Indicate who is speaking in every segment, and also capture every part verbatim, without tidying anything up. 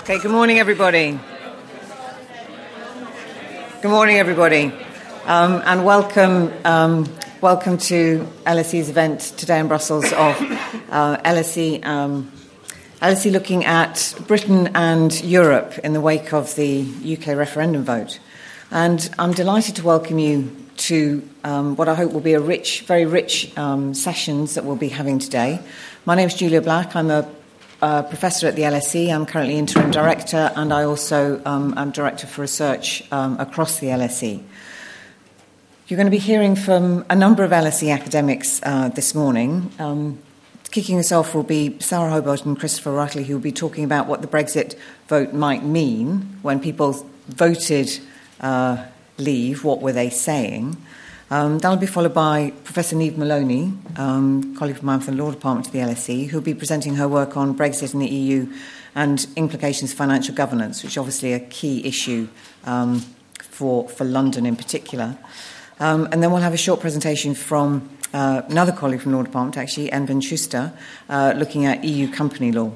Speaker 1: Okay, good morning, everybody. Good morning, everybody, um, and welcome um, welcome to L S E's event today in Brussels of uh, L S E, um, L S E looking at Britain and Europe in the wake of the U K referendum vote. And I'm delighted to welcome you to um, what I hope will be a rich, very rich um, sessions that we'll be having today. My name is Julia Black. I'm a Uh, professor at the L S E. I'm currently interim director, and I also um, am director for research um, across the L S E. You're going to be hearing from a number of L S E academics uh, this morning. Um, kicking us off will be Sarah Hobart and Christopher Rutley, who will be talking about what the Brexit vote might mean. When people voted uh, leave, what were they saying? Um, that'll be followed by Professor Niamh Moloney, um, colleague of mine from the Law Department of the L S E, who'll be presenting her work on Brexit and the E U and implications for financial governance, which is obviously a key issue um, for, for London in particular. Um, and then we'll have a short presentation from uh, another colleague from the Law Department, actually, Enven Schuster, uh, looking at E U company law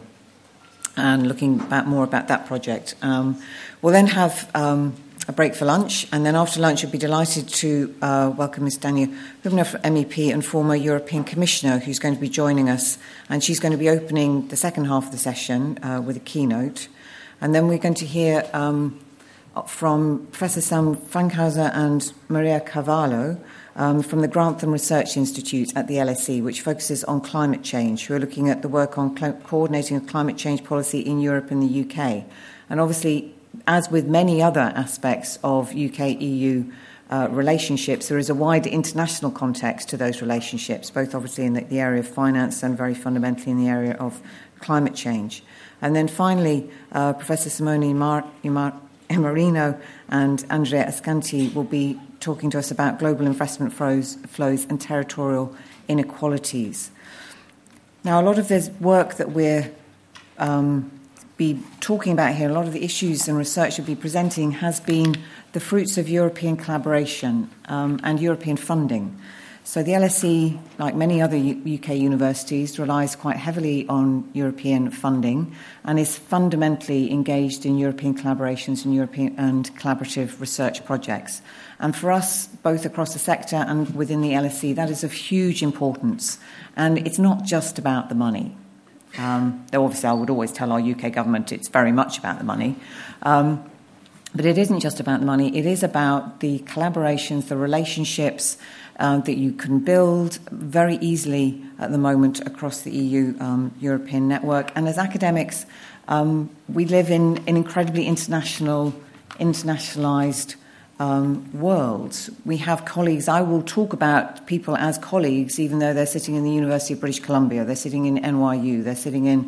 Speaker 1: and looking back more about that project. Um, we'll then have Um, a break for lunch, and then after lunch, I'd be delighted to uh, welcome Miz Dania Hübner, M E P and former European Commissioner, who's going to be joining us, and she's going to be opening the second half of the session uh, with a keynote. And then we're going to hear um, from Professor Sam Frankhauser and Maria Carvalho um, from the Grantham Research Institute at the L S E, which focuses on climate change, who are looking at the work on cl- coordinating of climate change policy in Europe and the U K. And obviously, as with many other aspects of U K-E U uh, relationships, there is a wider international context to those relationships, both obviously in the, the area of finance and very fundamentally in the area of climate change. And then finally, uh, Professor Simone Mar- Mar- Marino and Andrea Ascanti will be talking to us about global investment flows, flows and territorial inequalities. Now, a lot of this work that we're um, be talking about here, a lot of the issues and research we'll be presenting has been the fruits of European collaboration um, and European funding. So the L S E, like many other U- UK universities, relies quite heavily on European funding and is fundamentally engaged in European collaborations and European and collaborative research projects. And for us, both across the sector and within the L S E, that is of huge importance. And it's not just about the money. Um, though obviously I would always tell our U K government it's very much about the money. Um, but it isn't just about the money. It is about the collaborations, the relationships uh, that you can build very easily at the moment across the E U um, European network. And as academics, um, we live in an incredibly international, internationalised Um, worlds. We have colleagues. I will talk about people as colleagues, even though they're sitting in the University of British Columbia, they're sitting in N Y U, they're sitting in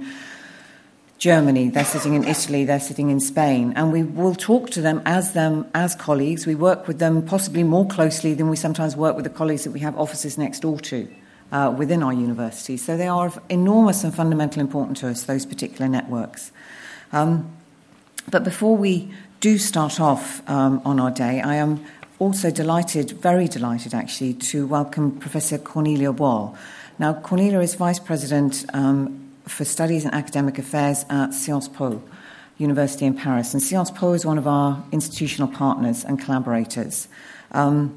Speaker 1: Germany, they're sitting in Italy, they're sitting in Spain, and we will talk to them as them as colleagues. We work with them possibly more closely than we sometimes work with the colleagues that we have offices next door to uh, within our universities. So they are of enormous and fundamental importance to us, those particular networks. Um, but before we do start off um, on our day, I am also delighted, very delighted actually, to welcome Professor Cornelia Boyle. Now, Cornelia is Vice President um, for Studies and Academic Affairs at Sciences Po University in Paris. And Sciences Po is one of our institutional partners and collaborators. Um,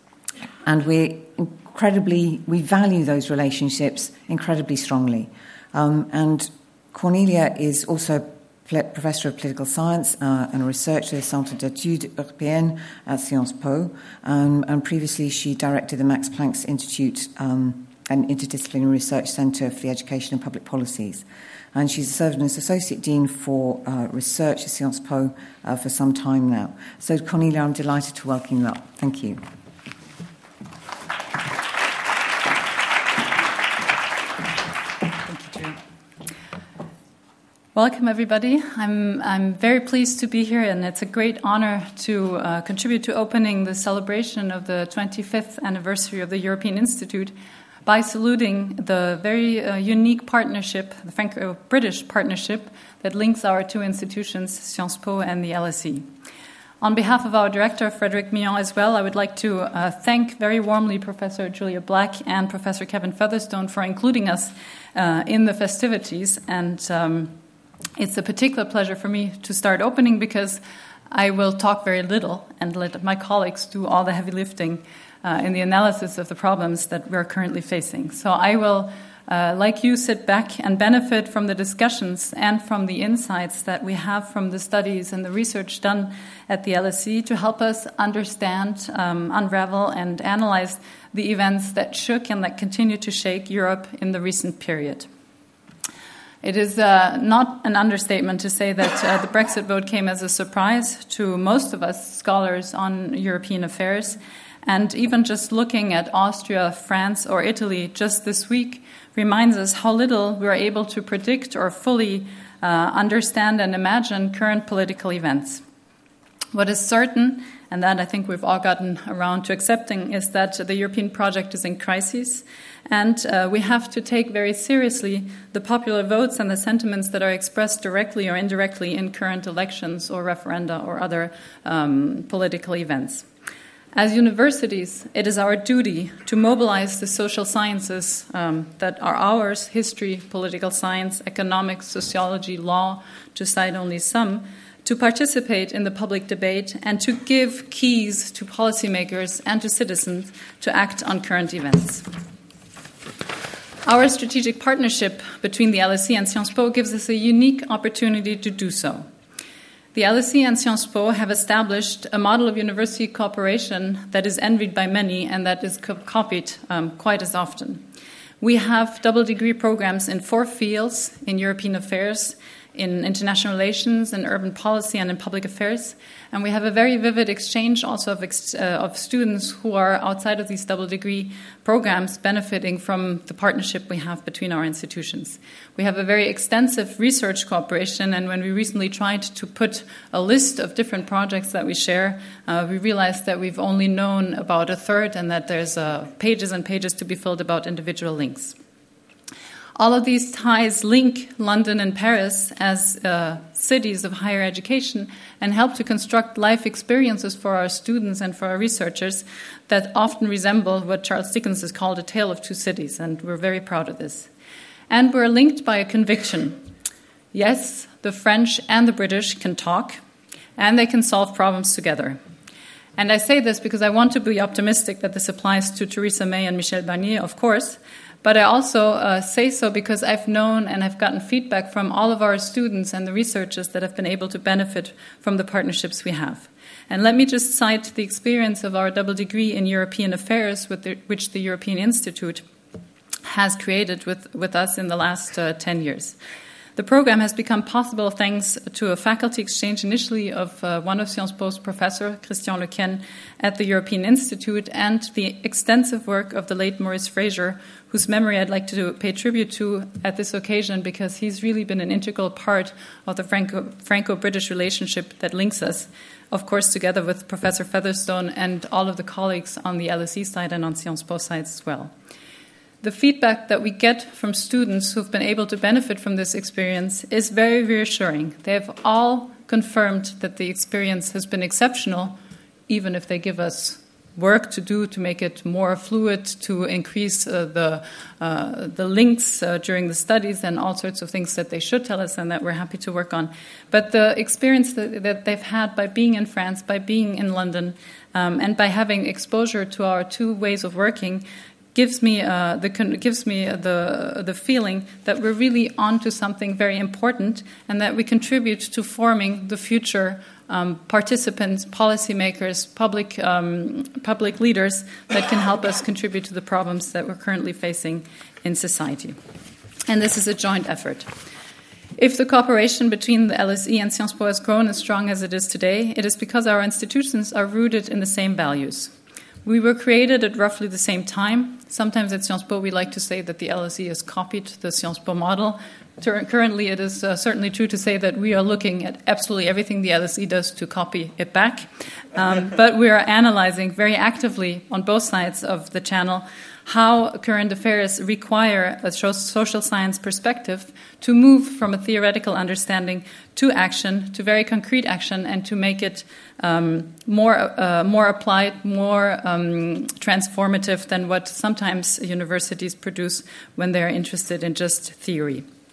Speaker 1: and we incredibly, we value those relationships incredibly strongly. Um, and Cornelia is also Professor of Political Science uh, and a researcher at the Centre d'études européennes at Sciences Po, um, and previously she directed the Max Planck Institute, um, an interdisciplinary research centre for the education and public policies. And she's served as Associate Dean for uh, Research at Sciences Po uh, for some time now. So, Cornelia, I'm delighted to welcome you up. Thank you.
Speaker 2: Welcome, everybody. I'm I'm very pleased to be here, and it's a great honor to uh, contribute to opening the celebration of the twenty-fifth anniversary of the European Institute by saluting the very uh, unique partnership, the Franco-British partnership, that links our two institutions, Sciences Po and the L S E. On behalf of our director, Frederic Millon, as well, I would like to uh, thank very warmly Professor Julia Black and Professor Kevin Featherstone for including us uh, in the festivities, and um, It's a particular pleasure for me to start opening because I will talk very little and let my colleagues do all the heavy lifting uh, in the analysis of the problems that we're currently facing. So I will, uh, like you, sit back and benefit from the discussions and from the insights that we have from the studies and the research done at the L S E to help us understand, um, unravel, and analyze the events that shook and that continue to shake Europe in the recent period. It is uh, not an understatement to say that uh, the Brexit vote came as a surprise to most of us scholars on European affairs. And even just looking at Austria, France, or Italy just this week reminds us how little we are able to predict or fully uh, understand and imagine current political events. What is certain, and that I think we've all gotten around to accepting, is that the European project is in crisis, and uh, we have to take very seriously the popular votes and the sentiments that are expressed directly or indirectly in current elections or referenda or other um, political events. As universities, it is our duty to mobilize the social sciences um, that are ours: history, political science, economics, sociology, law, to cite only some, to participate in the public debate and to give keys to policymakers and to citizens to act on current events. Our strategic partnership between the L S E and Sciences Po gives us a unique opportunity to do so. The L S E and Sciences Po have established a model of university cooperation that is envied by many and that is co- copied um, quite as often. We have double degree programs in four fields: in European affairs, in international relations, in urban policy, and in public affairs. And we have a very vivid exchange also of, ex- uh, of students who are outside of these double degree programs benefiting from the partnership we have between our institutions. We have a very extensive research cooperation, and when we recently tried to put a list of different projects that we share, uh, we realized that we've only known about a third and that there's uh, pages and pages to be filled about individual links. All of these ties link London and Paris as uh, cities of higher education and help to construct life experiences for our students and for our researchers that often resemble what Charles Dickens has called a tale of two cities, and we're very proud of this. And we're linked by a conviction. Yes, the French and the British can talk, and they can solve problems together. And I say this because I want to be optimistic that this applies to Theresa May and Michel Barnier, of course, but I also uh, say so because I've known and I've gotten feedback from all of our students and the researchers that have been able to benefit from the partnerships we have. And let me just cite the experience of our double degree in European affairs, with the, which the European Institute has created with, with us in the last uh, ten years. The program has become possible thanks to a faculty exchange initially of uh, one of Sciences Po's professor, Christian Lequesne, at the European Institute, and the extensive work of the late Maurice Fraser, whose memory I'd like to pay tribute to at this occasion because he's really been an integral part of the Franco- Franco-British relationship that links us, of course, together with Professor Featherstone and all of the colleagues on the L S E side and on Sciences Po sides as well. The feedback that we get from students who've been able to benefit from this experience is very reassuring. They have all confirmed that the experience has been exceptional, even if they give us work to do to make it more fluid, to increase uh, the uh, the links uh, during the studies and all sorts of things that they should tell us and that we're happy to work on. But the experience that, that they've had by being in France, by being in London, um, and by having exposure to our two ways of working gives me uh, the gives me the the feeling that we're really onto something very important and that we contribute to forming the future um, participants, policymakers, public um, public leaders that can help us contribute to the problems that we're currently facing in society. And this is a joint effort. If the cooperation between the L S E and Sciences Po has grown as strong as it is today, it is because our institutions are rooted in the same values. We were created at roughly the same time. Sometimes at Sciences Po we like to say that the L S E has copied the Sciences Po model. Currently it is uh, certainly true to say that we are looking at absolutely everything the L S E does to copy it back. Um, but we are analyzing very actively on both sides of the channel how current affairs require a social science perspective to move from a theoretical understanding to action, to very concrete action, and to make it um, more uh, more applied, more um, transformative than what sometimes universities produce when they're interested in just theory.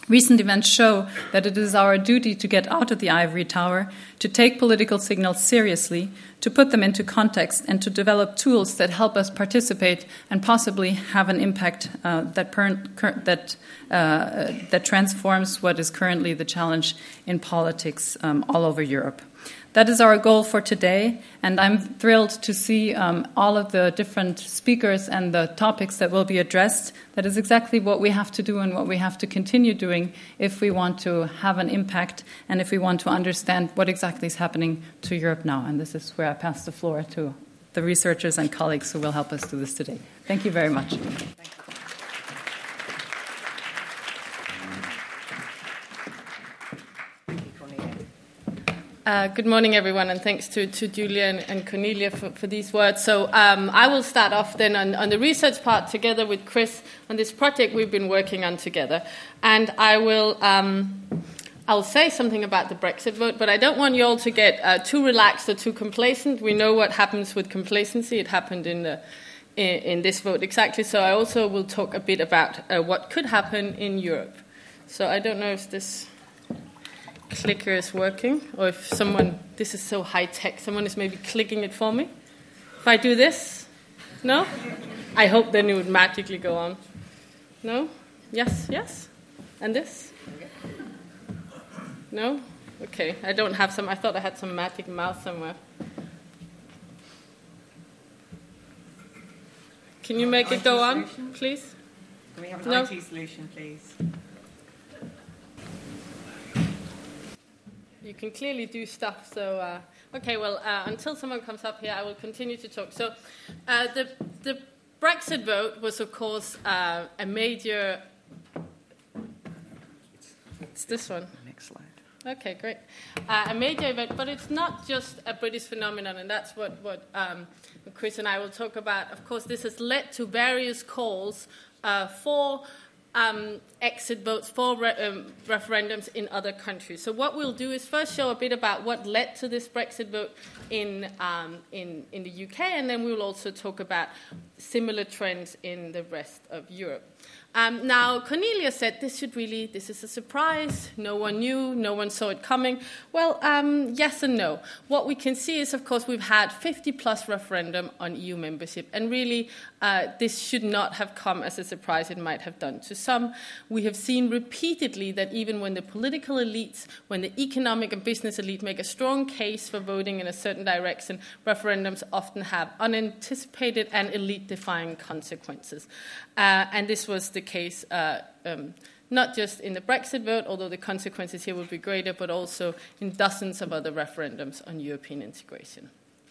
Speaker 2: Recent events show that it is our duty to get out of the ivory tower, to take political signals seriously, to put them into context, and to develop tools that help us participate and possibly have an impact uh, that, per- cur- that, uh, that transforms what is currently the challenge in politics um, all over Europe. That is our goal for today, and I'm thrilled to see um, all of the different speakers and the topics that will be addressed. That is exactly what we have to do and what we have to continue doing if we want to have an impact and if we want to understand what exactly is happening to Europe now. And this is where I pass the floor to the researchers and colleagues who will help us do this today. Thank you very much. Thank you.
Speaker 3: Uh, good morning, everyone, and thanks to, to Julia and, and Cornelia for, for these words. So um, I will start off then on, on the research part together with Chris on this project we've been working on together. And I will um, I'll say something about the Brexit vote, but I don't want you all to get uh, too relaxed or too complacent. We know what happens with complacency. It happened in the in, in this vote exactly. So I also will talk a bit about uh, what could happen in Europe. So I don't know if this clicker is working, or if someone, this is so high tech, someone is maybe clicking it for me. If I do this, no? I hope then it would magically go on. No? Yes, yes? And this? No? Okay, I don't have some, I thought I had some magic mouse somewhere. Can you make it go on, please?
Speaker 1: Can we have an
Speaker 3: No.
Speaker 1: I T solution, please?
Speaker 3: You can clearly do stuff, so... Uh, okay, well, uh, until someone comes up here, I will continue to talk. So uh, the, the Brexit vote was, of course, uh, a major... It's this one.
Speaker 1: Next slide.
Speaker 3: Okay, great. Uh, a major event, but it's not just a British phenomenon, and that's what, what um, Chris and I will talk about. Of course, this has led to various calls uh, for... Um, exit votes for re- um, referendums in other countries. So what we'll do is first show a bit about what led to this Brexit vote in um, in, in the U K, and then we will also talk about similar trends in the rest of Europe. Um, now, Cornelia said this should really, this is a surprise, no one knew, no one saw it coming. Well, um, yes and no. What we can see is, of course, we've had fifty plus referendum on E U membership, and really uh, this should not have come as a surprise. It might have done to some. We have seen repeatedly that even when the political elites, when the economic and business elite make a strong case for voting in a certain direction, referendums often have unanticipated and elite-defying consequences. Uh, and this was the case uh, um, not just in the Brexit vote, although the consequences here will be greater, but also in dozens of other referendums on European integration.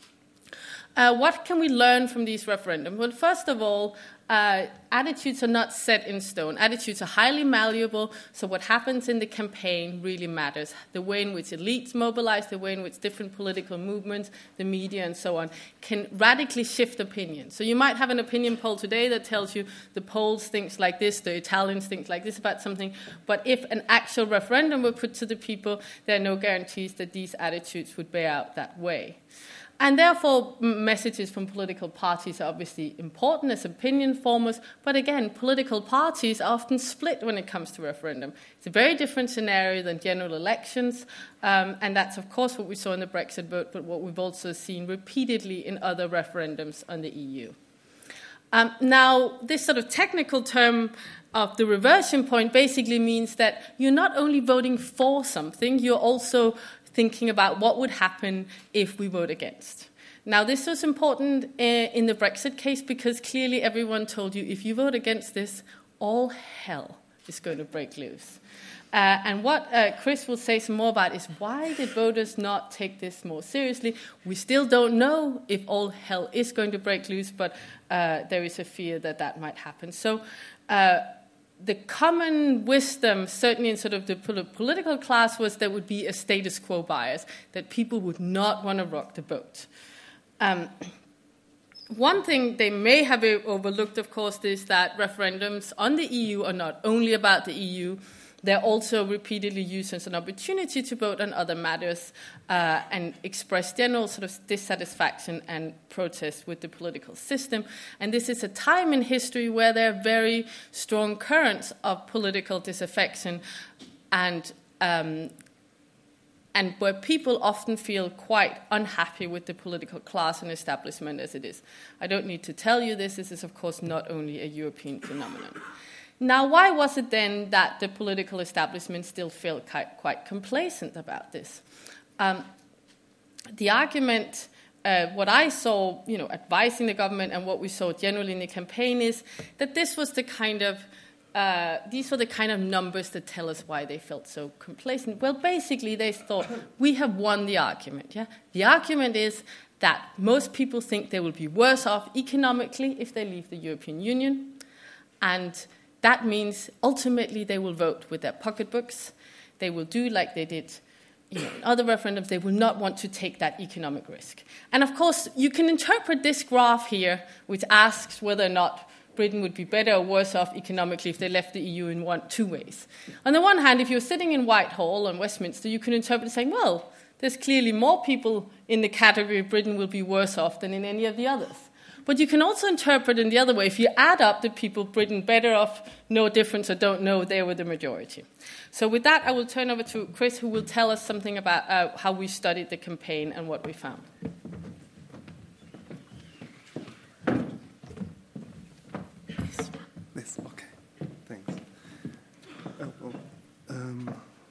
Speaker 3: Uh, what can we learn from these referendums? Well, first of all, uh, attitudes are not set in stone. Attitudes are highly malleable, so what happens in the campaign really matters. The way in which elites mobilize, the way in which different political movements, the media and so on, can radically shift opinion. So you might have an opinion poll today that tells you the Poles think like this, the Italians think like this about something, but if an actual referendum were put to the people, there are no guarantees that these attitudes would bear out that way. And therefore, messages from political parties are obviously important as opinion formers, but again, political parties are often split when it comes to referendum. It's a very different scenario than general elections, um, and that's, of course, what we saw in the Brexit vote, but what we've also seen repeatedly in other referendums on the E U. Um, now, this sort of technical term of the reversion point basically means that you're not only voting for something, you're also thinking about what would happen if we vote against. Now, this was important uh, in the Brexit case because clearly everyone told you if you vote against this, all hell is going to break loose. Uh, and what uh, Chris will say some more about is why did voters not take this more seriously? We still don't know if all hell is going to break loose, but uh, there is a fear that that might happen. So uh, the common wisdom, certainly in sort of the political class, was there would be a status quo bias, that people would not want to rock the boat. Um, one thing they may have overlooked, of course, is that referendums on the E U are not only about the E U. they're also repeatedly used as an opportunity to vote on other matters uh, and express general sort of dissatisfaction and protest with the political system. And this is a time in history where there are very strong currents of political disaffection and um, and where people often feel quite unhappy with the political class and establishment as it is. I don't need to tell you this. This is, of course, not only a European phenomenon. Now, why was it then that the political establishment still felt quite, quite complacent about this? Um, the argument, uh, what I saw, you know, advising the government and what we saw generally in the campaign is that this was the kind of Uh, these were the kind of numbers that tell us why they felt so complacent. Well, basically, they thought, we have won the argument. Yeah? The argument is that most people think they will be worse off economically if they leave the European Union. And that means, ultimately, they will vote with their pocketbooks. They will do like they did you know, in other referendums. They will not want to take that economic risk. And, of course, you can interpret this graph here, which asks whether or not Britain would be better or worse off economically if they left the E U in one, two ways. On the one hand, if you're sitting in Whitehall and Westminster, you can interpret it saying, well, there's clearly more people in the category of Britain will be worse off than in any of the others. But you can also interpret it in the other way. If you add up the people Britain better off, no difference, or don't know, they were the majority. So with that, I will turn over to Chris, who will tell us something about uh, how we studied the campaign and what we found.
Speaker 4: This, okay, thanks. Oh, oh, um,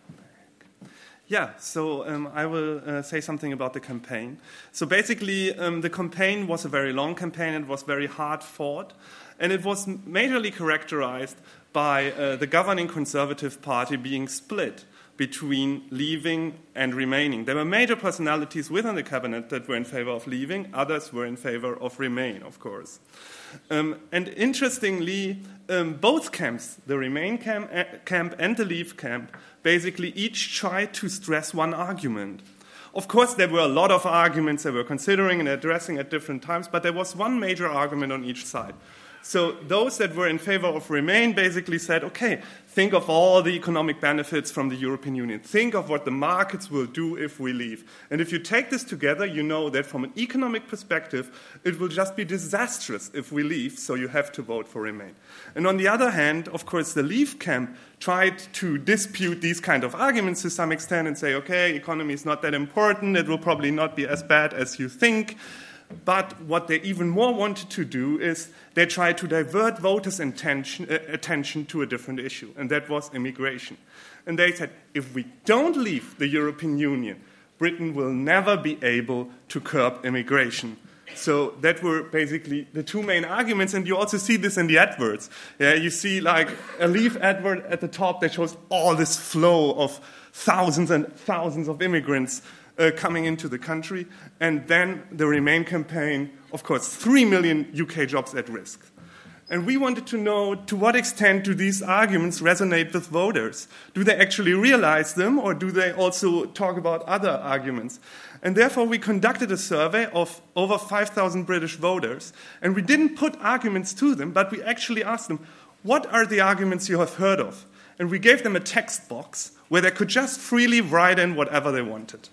Speaker 4: yeah, so um, I will uh, say something about the campaign. So basically, um, the campaign was a very long campaign. It was very hard fought, and it was majorly characterized by uh, the governing Conservative Party being split between leaving and remaining. There were major personalities within the cabinet that were in favor of leaving. Others were in favor of remain, of course. Um, and interestingly, um, both camps, the Remain camp, uh, camp and the Leave camp, basically each tried to stress one argument. Of course, there were a lot of arguments they were considering and addressing at different times, but there was one major argument on each side. So those that were in favor of Remain basically said, okay, think of all the economic benefits from the European Union. Think of what the markets will do if we leave. And if you take this together, you know that from an economic perspective, it will just be disastrous if we leave, so you have to vote for Remain. And on the other hand, of course, the Leave camp tried to dispute these kind of arguments to some extent and say, okay, economy is not that important, it will probably not be as bad as you think. But what they even more wanted to do is they tried to divert voters' intention, uh, attention to a different issue, and that was immigration. And they said, if we don't leave the European Union, Britain will never be able to curb immigration. So that were basically the two main arguments, and you also see this in the adverts. Yeah, you see like a Leave advert at the top that shows all this flow of thousands and thousands of immigrants Uh, coming into the country, and then the Remain campaign, of course, three million U K jobs at risk. And we wanted to know to what extent do these arguments resonate with voters? Do they actually realize them, or do they also talk about other arguments? And therefore, we conducted a survey of over five thousand British voters, and we didn't put arguments to them, but we actually asked them, what are the arguments you have heard of? And we gave them a text box where they could just freely write in whatever they wanted.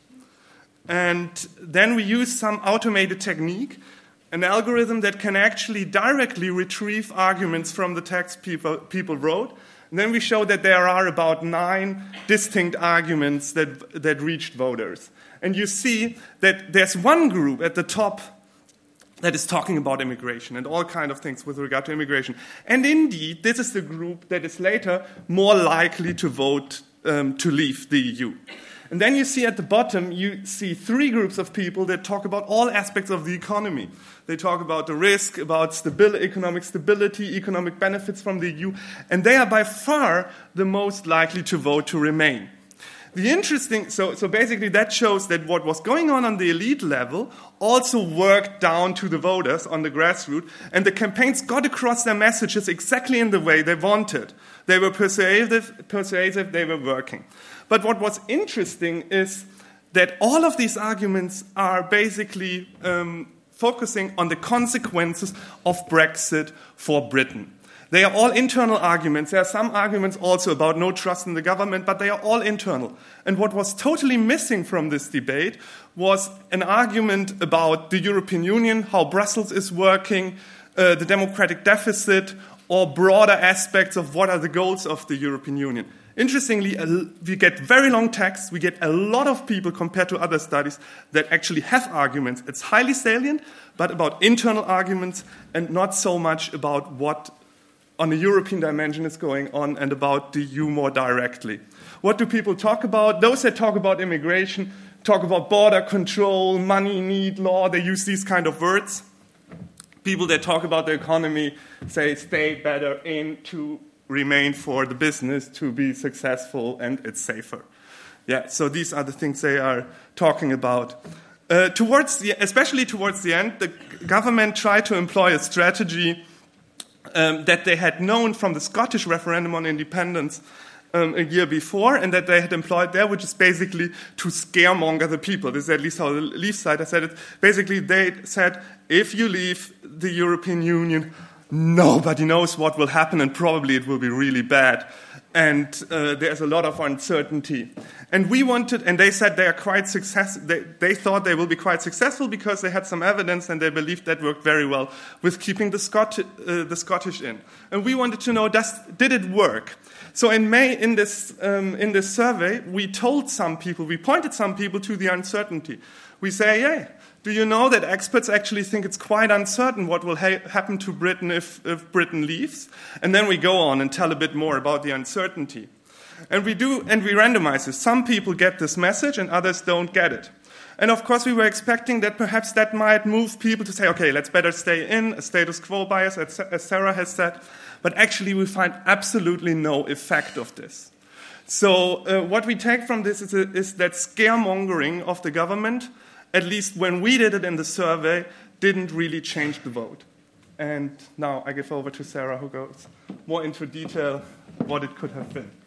Speaker 4: And then we use some automated technique, an algorithm that can actually directly retrieve arguments from the text people, people wrote. And then we show that there are about nine distinct arguments that, that reached voters. And you see that there's one group at the top that is talking about immigration and all kinds of things with regard to immigration. And indeed, this is the group that is later more likely to vote um, to leave the E U. And then you see at the bottom, you see three groups of people that talk about all aspects of the economy. They talk about the risk, about stability, economic stability, economic benefits from the E U, and they are by far the most likely to vote to remain. The interesting, so, so basically that shows that what was going on on the elite level also worked down to the voters on the grassroots, and the campaigns got across their messages exactly in the way they wanted. They were persuasive, persuasive, they were working. But what was interesting is that all of these arguments are basically um, focusing on the consequences of Brexit for Britain. They are all internal arguments. There are some arguments also about no trust in the government, but they are all internal. And what was totally missing from this debate was an argument about the European Union, how Brussels is working, uh, the democratic deficit, or broader aspects of what are the goals of the European Union. Interestingly, we get very long texts. We get a lot of people compared to other studies that actually have arguments. It's highly salient, but about internal arguments and not so much about what on the European dimension is going on and about the E U more directly. What do people talk about? Those that talk about immigration talk about border control, money, need, law. They use these kind of words. People that talk about the economy say stay better in to remain for the business to be successful and it's safer. Yeah, so these are the things they are talking about. Uh, towards the, especially towards the end, the government tried to employ a strategy um, that they had known from the Scottish referendum on independence um, a year before, and that they had employed there, which is basically to scaremonger the people. This is at least how the Leave side has said it. Basically, they said, if you leave the European Union, nobody knows what will happen, and probably it will be really bad. And uh, there's a lot of uncertainty. And we wanted, and they said they are quite successful. They, they thought they will be quite successful because they had some evidence, and they believed that worked very well with keeping the, Scot- uh, the Scottish in. And we wanted to know, does, did it work? So in May, in this um, in this survey, we told some people, we pointed some people to the uncertainty. We say, yeah. Do you know that experts actually think it's quite uncertain what will ha- happen to Britain if, if Britain leaves? And then we go on and tell a bit more about the uncertainty. And we do, and we randomize this. Some people get this message and others don't get it. And of course, we were expecting that perhaps that might move people to say, okay, let's better stay in, a status quo bias, as Sarah has said. But actually, we find absolutely no effect of this. So uh, what we take from this is, a, is that scaremongering of the government, at least when we did it in the survey, didn't really change the vote. And now I give over to Sarah, who goes more into detail what it could have been.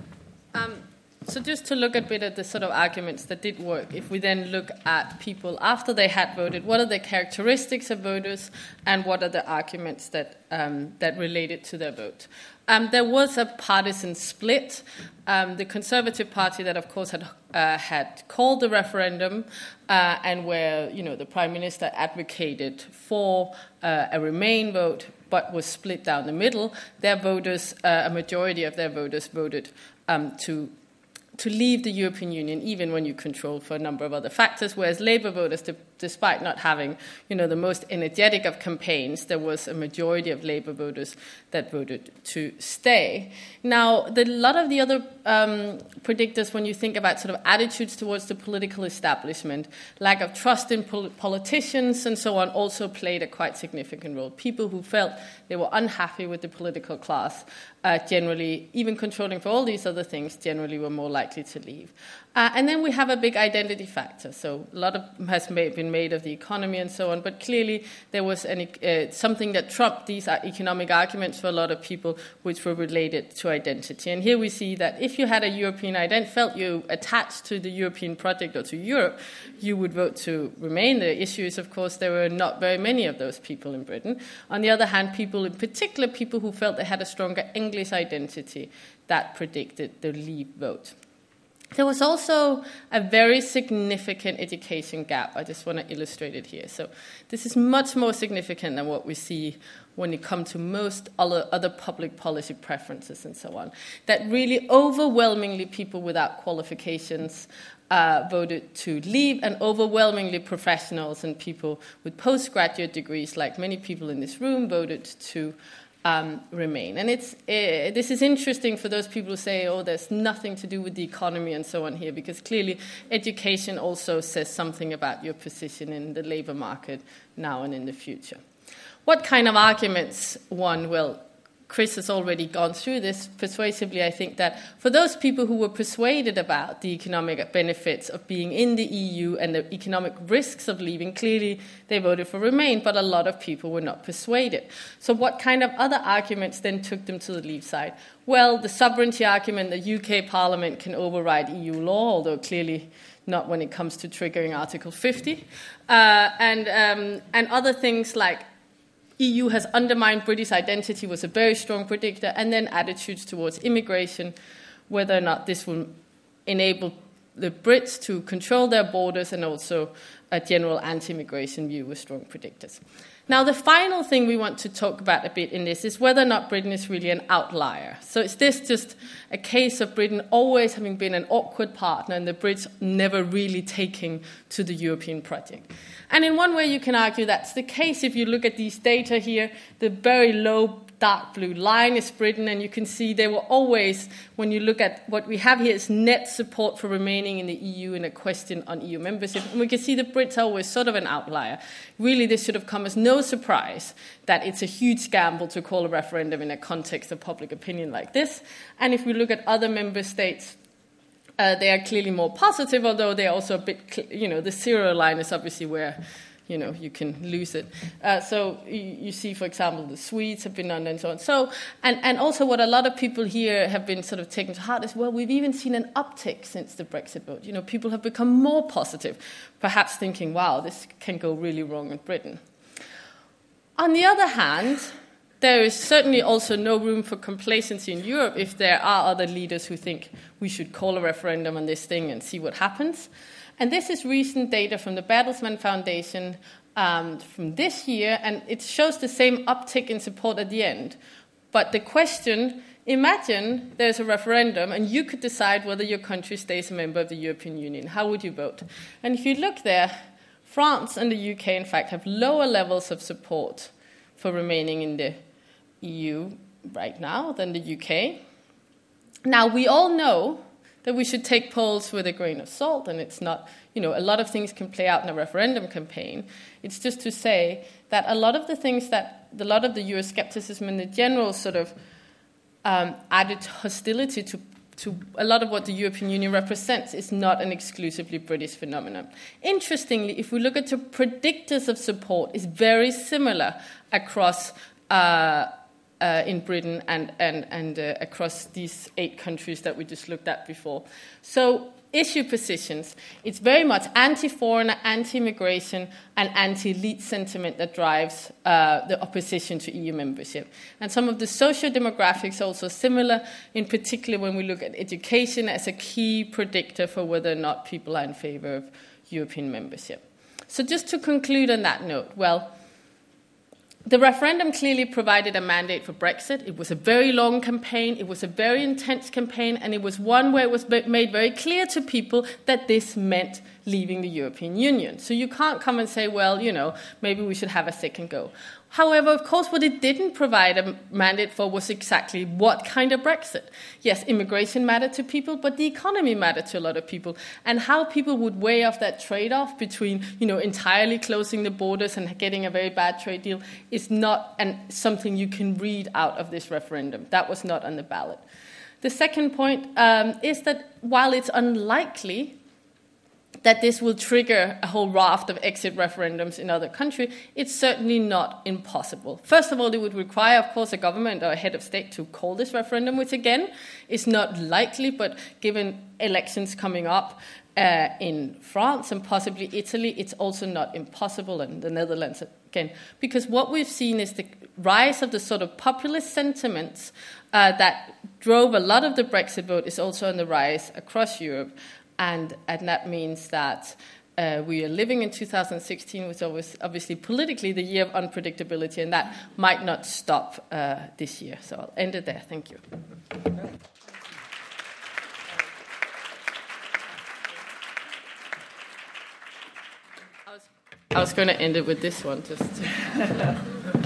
Speaker 3: Um, so just to look a bit at the sort of arguments that did work, if we then look at people after they had voted, what are the characteristics of voters and what are the arguments that um, that related to their vote? Um, there was a partisan split. Um, the Conservative Party that, of course, had uh, had called the referendum uh, and where, you know, the Prime Minister advocated for uh, a Remain vote but was split down the middle, their voters, uh, a majority of their voters voted um, to to leave the European Union, even when you control for a number of other factors, whereas Labour voters, d- despite not having, you know, the most energetic of campaigns, there was a majority of Labour voters that voted to stay. Now, a lot of the other um, predictors, when you think about sort of attitudes towards the political establishment, lack of trust in pol- politicians and so on, also played a quite significant role. People who felt they were unhappy with the political class uh, generally, even controlling for all these other things, generally were more likely to leave. Uh, and then we have a big identity factor. So a lot of has made, been made of the economy and so on, but clearly there was an, uh, something that trumped these economic arguments for a lot of people, which were related to identity. And here we see that if you had a European identity, felt you attached to the European project or to Europe, you would vote to remain. The issue is, of course, there were not very many of those people in Britain. On the other hand, people, in particular people who felt they had a stronger English identity, that predicted the Leave vote. There was also a very significant education gap. I just want to illustrate it here. So this is much more significant than what we see when it comes to most other, other public policy preferences and so on. That really overwhelmingly people without qualifications uh, voted to leave, and overwhelmingly professionals and people with postgraduate degrees, like many people in this room, voted to Um, remain. And it's uh, this is interesting for those people who say, oh, there's nothing to do with the economy and so on here, because clearly education also says something about your position in the labour market now and in the future. What kind of arguments won? Well, Chris has already gone through this persuasively. I think that for those people who were persuaded about the economic benefits of being in the E U and the economic risks of leaving, clearly they voted for Remain, but a lot of people were not persuaded. So what kind of other arguments then took them to the Leave side? Well, the sovereignty argument, the U K Parliament can override E U law, although clearly not when it comes to triggering Article fifty, uh, and um, and other things like E U has undermined British identity was a very strong predictor, and then attitudes towards immigration, whether or not this will enable the Brits to control their borders, and also a general anti-immigration view were strong predictors. Now, the final thing we want to talk about a bit in this is whether or not Britain is really an outlier. So is this just a case of Britain always having been an awkward partner and the Brits never really taking to the European project? And in one way you can argue that's the case. If you look at these data here, the very low dark blue line is Britain, and you can see they were always, when you look at what we have here, is net support for remaining in the E U and a question on E U membership. And we can see the Brits are always sort of an outlier. Really, this should have come as no surprise that it's a huge gamble to call a referendum in a context of public opinion like this. And if we look at other member states, uh, they are clearly more positive, although they're also a bit, you know, the zero line is obviously where, you know, you can lose it. Uh, so you, you see, for example, the Swedes have been under and so on. So, and, and also what a lot of people here have been sort of taken to heart is, well, we've even seen an uptick since the Brexit vote. You know, people have become more positive, perhaps thinking, wow, this can go really wrong in Britain. On the other hand, there is certainly also no room for complacency in Europe if there are other leaders who think we should call a referendum on this thing and see what happens. And this is recent data from the Bertelsmann Foundation um, from this year, and it shows the same uptick in support at the end. But the question, imagine there's a referendum and you could decide whether your country stays a member of the European Union. How would you vote? And if you look there, France and the U K, in fact, have lower levels of support for remaining in the E U right now than the U K. Now, we all know that we should take polls with a grain of salt, and it's not, you know, a lot of things can play out in a referendum campaign. It's just to say that a lot of the things that, a lot of the Euroscepticism and the general sort of um, added hostility to, to a lot of what the European Union represents is not an exclusively British phenomenon. Interestingly, if we look at the predictors of support, it's very similar across uh, Uh, in Britain and, and, and uh, across these eight countries that we just looked at before. So issue positions, it's very much anti-foreigner, anti-immigration, and anti-elite sentiment that drives uh, the opposition to E U membership. And some of the socio-demographics are also similar, in particular when we look at education as a key predictor for whether or not people are in favor of European membership. So just to conclude on that note, well, the referendum clearly provided a mandate for Brexit. It was a very long campaign, it was a very intense campaign, and it was one where it was made very clear to people that this meant leaving the European Union. So you can't come and say, well, you know, maybe we should have a second go. However, of course, what it didn't provide a mandate for was exactly what kind of Brexit. Yes, immigration mattered to people, but the economy mattered to a lot of people. And how people would weigh off that trade-off between, you know, entirely closing the borders and getting a very bad trade deal is not an, something you can read out of this referendum. That was not on the ballot. The second point um, is that while it's unlikely that this will trigger a whole raft of exit referendums in other countries, it's certainly not impossible. First of all, it would require, of course, a government or a head of state to call this referendum, which, again, is not likely, but given elections coming up uh, in France and possibly Italy, it's also not impossible, and the Netherlands again, because what we've seen is the rise of the sort of populist sentiments uh, that drove a lot of the Brexit vote is also on the rise across Europe. And, and that means that uh, we are living in two thousand sixteen, which was obviously politically the year of unpredictability, and that might not stop uh, this year. So I'll end it there. Thank you. I was, I was going to end it with this one, just to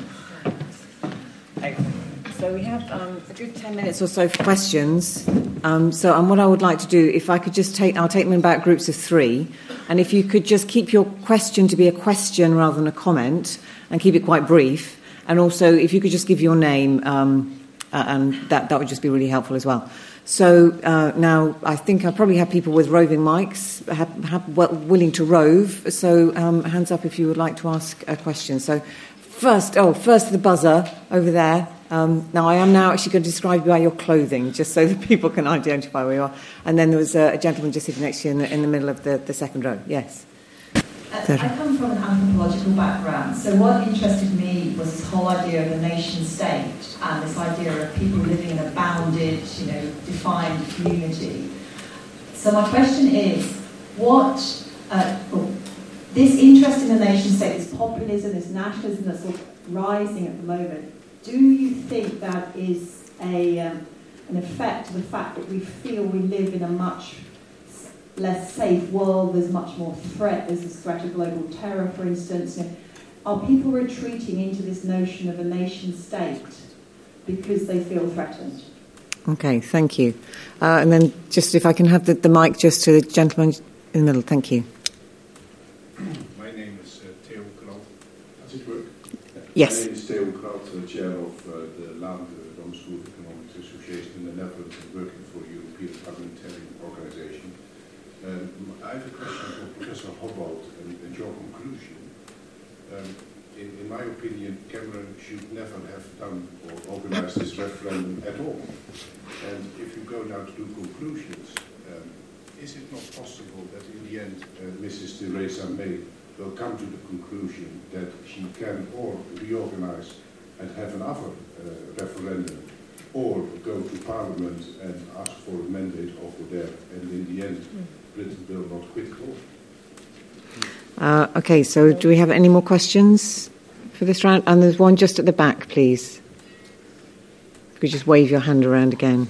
Speaker 1: So we have um, a good ten minutes or so for questions. Um, so, and what I would like to do, if I could just take, I'll take them in about groups of three, and if you could just keep your question to be a question rather than a comment, and keep it quite brief, and also if you could just give your name, um, uh, and that that would just be really helpful as well. So uh, now I think I probably have people with roving mics, have, have, well, willing to rove. So um, hands up if you would like to ask a question. So first, oh, first the buzzer over there. Um, now, I am now actually going to describe you by your clothing, just so that people can identify where you are. And then there was a, a gentleman just sitting next to you in the, in the middle of the, the second row. Yes.
Speaker 5: Uh, I come from an anthropological background. So what interested me was this whole idea of the nation state and this idea of people living in a bounded, you know, defined community. So my question is, what, uh, well, this interest in the nation state, this populism, this nationalism that's sort of rising at the moment, do you think that is a um, an effect of the fact that we feel we live in a much less safe world, there's much more threat, there's this threat of global terror, for instance. You know, are people retreating into this notion of a nation state because they feel threatened?
Speaker 1: Okay, thank you. Uh, and then just if I can have the, the mic just to the gentleman in the middle, thank you.
Speaker 6: My name is uh, Theo Kraut. Does it work?
Speaker 1: Yes.
Speaker 6: My name is Theo Kraut, uh, chair of uh, the Land Dome School of Economics Association in the Netherlands and working for the European Parliamentary Organization. Um, I have a question for Professor Hobholt and, and your conclusion. Um, in, in my opinion, Cameron should never have done or organized this referendum at all. And if you go now to do conclusions, um, is it not possible that in the end uh, Missus Theresa May will come to the conclusion that she can or reorganize and have another uh, referendum, or go to Parliament and ask for a mandate over there, and in the end Britain will not quit coal?
Speaker 1: Uh, okay, so do we have any more questions for this round? And there's one just at the back, please. Could you just wave your hand around again?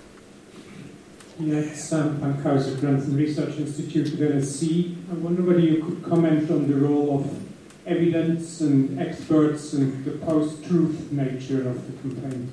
Speaker 7: Yes, um, I'm Kaiser Grantham Research Institute at L S E. I wonder whether you could comment on the role of evidence and experts and the post-truth nature of the campaign.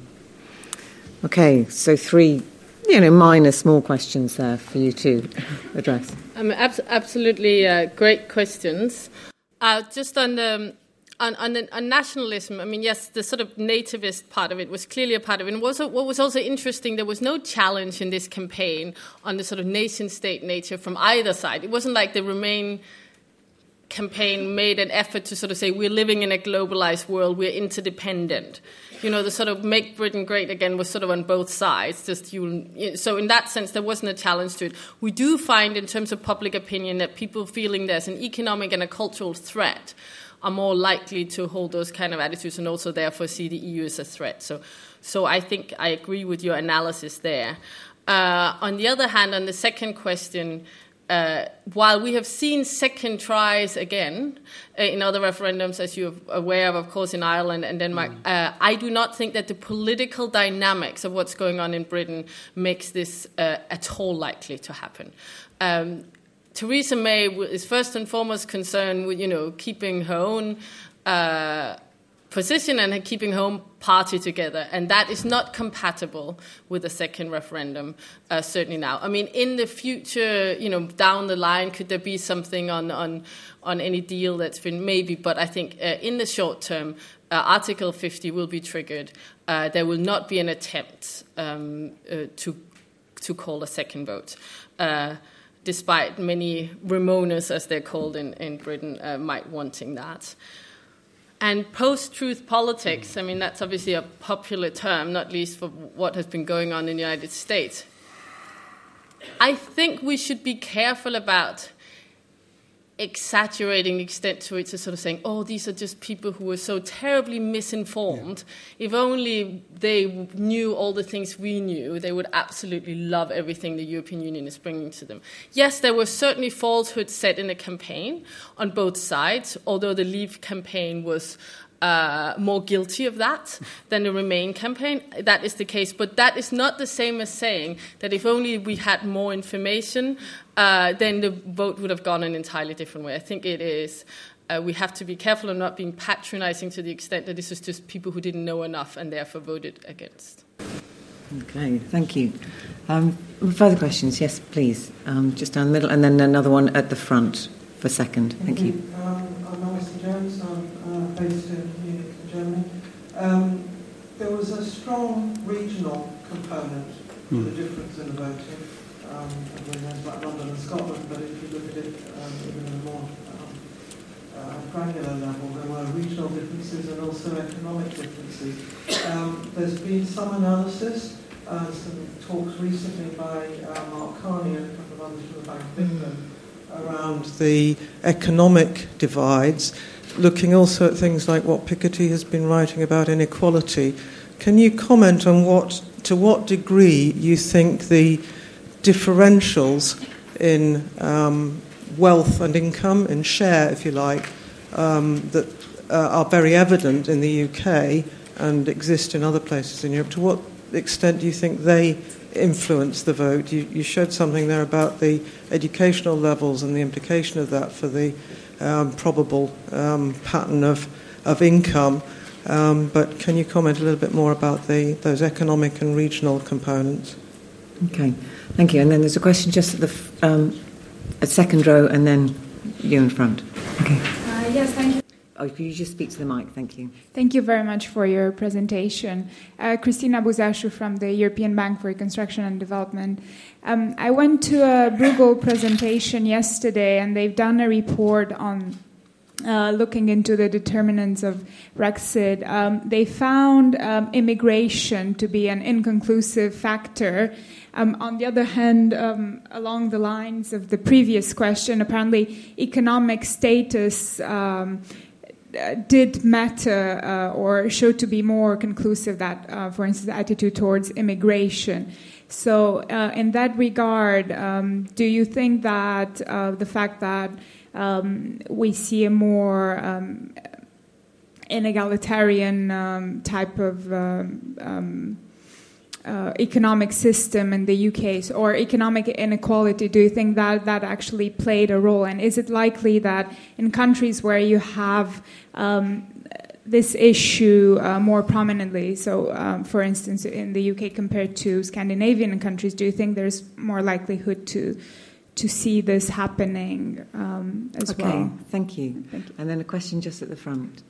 Speaker 1: Okay, so three, you know, minor small questions there for you to address.
Speaker 3: Um, ab- absolutely uh, great questions. Uh, just on the on, on, the, on nationalism, I mean, yes, the sort of nativist part of it was clearly a part of it. And was, what was also interesting, there was no challenge in this campaign on the sort of nation-state nature from either side. It wasn't like the Remain campaign made an effort to sort of say, we're living in a globalized world, we're interdependent. You know, the sort of make Britain great again was sort of on both sides. Just you, so in that sense, there wasn't a challenge to it. We do find, in terms of public opinion, that people feeling there's an economic and a cultural threat are more likely to hold those kind of attitudes and also therefore see the E U as a threat. So, so I think I agree with your analysis there. Uh, on the other hand, on the second question, Uh, while we have seen second tries again uh, in other referendums, as you're aware of, of course, in Ireland and Denmark, mm. uh, I do not think that the political dynamics of what's going on in Britain makes this uh, at all likely to happen. Um, Theresa May is first and foremost concerned with, you know, keeping her own uh, position and keeping her own party together, and that is not compatible with a second referendum, uh, certainly now. I mean, in the future, you know, down the line, could there be something on on, on any deal that's been maybe, but I think uh, in the short term, uh, Article fifty will be triggered. Uh, there will not be an attempt um, uh, to to call a second vote. Uh, despite many Ramonas, as they're called in, in Britain, uh, might wanting that. And post-truth politics, I mean, that's obviously a popular term, not least for what has been going on in the United States. I think we should be careful about exaggerating the extent to which it's sort of saying, oh, these are just people who are so terribly misinformed. Yeah. If only they knew all the things we knew, they would absolutely love everything the European Union is bringing to them. Yes, there were certainly falsehoods said in the campaign on both sides, although the Leave campaign was Uh, more guilty of that than the Remain campaign. That is the case. But that is not the same as saying that if only we had more information, uh, then the vote would have gone an entirely different way. I think it is, uh, we have to be careful of not being patronizing to the extent that this is just people who didn't know enough and therefore voted against.
Speaker 1: Okay, thank you. Um, further questions? Yes, please. Um, just down the middle, and then another one at the front for second. Thank you.
Speaker 8: Um, I'm Alison Jones. I'm uh, based in Munich, Germany. Um, there was a strong regional component to mm. the difference in the voting. Um, there's like London and Scotland, but if you look at it um, even at a more um, uh, granular level, there were regional differences and also economic differences. Um, there's been some analysis, uh, some talks recently by uh, Mark Carney and a couple of others from the Bank of England, around the economic divides, looking also at things like what Piketty has been writing about inequality. Can you comment on what, to what degree you think the differentials in um, wealth and income, in share, if you like, um, that uh, are very evident in the U K and exist in other places in Europe, to what extent do you think they influence the vote? You, you showed something there about the educational levels and the implication of that for the um, probable um, pattern of, of income. Um, but can you comment a little bit more about the, those economic and regional components?
Speaker 1: Okay, thank you. And then there's a question just at the f- um, at second row, and then you in front. Okay.
Speaker 9: Uh, yes, thank you.
Speaker 1: Oh, could you just speak to the mic? Thank you.
Speaker 9: Thank you very much for your presentation. Uh, Christina Buzascu from the European Bank for Reconstruction and Development. Um, I went to a Bruegel presentation yesterday, and they've done a report on uh, looking into the determinants of Brexit. Um, they found um, immigration to be an inconclusive factor. Um, on the other hand, um, along the lines of the previous question, apparently economic status um, did matter uh, or showed to be more conclusive that, uh, for instance, attitude towards immigration. So uh, in that regard, um, do you think that uh, the fact that um, we see a more um, inegalitarian um, type of um, um, uh, economic system in the U K, or economic inequality, do you think that that actually played a role? And is it likely that in countries where you have um, this issue uh, more prominently, so um, for instance in the U K compared to Scandinavian countries, do you think there's more likelihood to to see this happening um, as
Speaker 1: okay,
Speaker 9: well?
Speaker 1: Okay, thank you.
Speaker 9: Thank you.
Speaker 1: And then a question just at the front.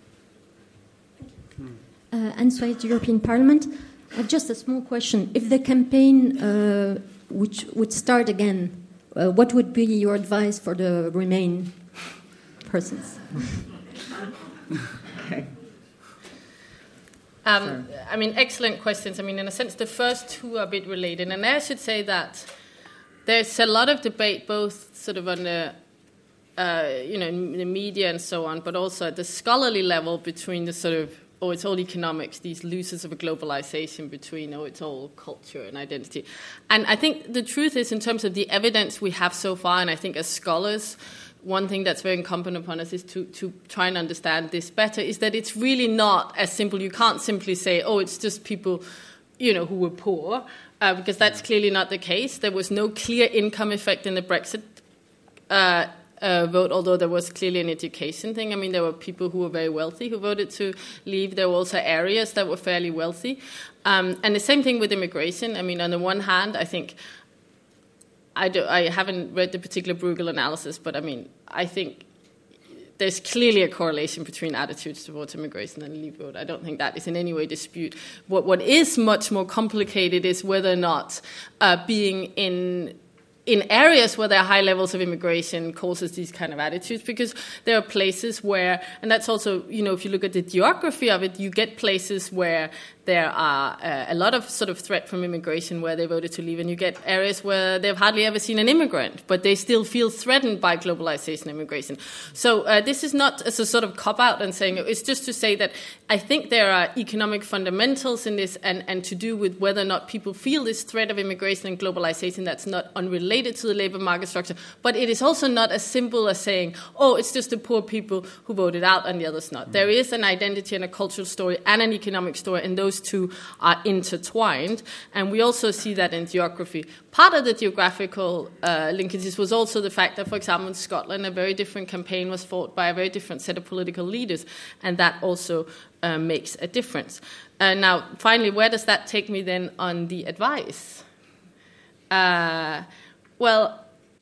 Speaker 10: Uh, Anne Swade, European Parliament. Uh, just a small question. If the campaign uh, which would start again, uh, what would be your advice for the Remain persons?
Speaker 1: Okay.
Speaker 3: Um, I mean, excellent questions. I mean, in a sense, the first two are a bit related. And I should say that there's a lot of debate, both sort of on the, uh, you know, in the media and so on, but also at the scholarly level between the sort of, oh, it's all economics, these losers of a globalization between, oh, it's all culture and identity. And I think the truth is, in terms of the evidence we have so far, and I think as scholars, one thing that's very incumbent upon us is to, to try and understand this better, is that it's really not as simple. You can't simply say, oh, it's just people, you know, who were poor, uh, because that's clearly not the case. There was no clear income effect in the Brexit uh, uh, vote, although there was clearly an education thing. I mean, there were people who were very wealthy who voted to leave. There were also areas that were fairly wealthy. Um, and the same thing with immigration. I mean, on the one hand, I think I, do, I haven't read the particular Bruegel analysis, but I mean, I think there's clearly a correlation between attitudes towards immigration and leave vote. I don't think that is in any way dispute. What what is much more complicated is whether or not uh, being in in areas where there are high levels of immigration causes these kind of attitudes, because there are places where, and that's also, you know, if you look at the geography of it, you get places where there are uh, a lot of sort of threat from immigration where they voted to leave, and you get areas where they've hardly ever seen an immigrant, but they still feel threatened by globalization and immigration. So uh, this is not as a sort of cop-out and saying, it's just to say that I think there are economic fundamentals in this, and, and to do with whether or not people feel this threat of immigration and globalization that's not unrelated to the labor market structure. But it is also not as simple as saying, oh, it's just the poor people who voted out and the others not. Mm-hmm. There is an identity and a cultural story and an economic story, and those two are intertwined, and we also see that in geography. Part of the geographical uh, linkages was also the fact that, for example, in Scotland, a very different campaign was fought by a very different set of political leaders, and that also uh, makes a difference. Uh, now, finally, where does that take me then on the advice? Uh, well,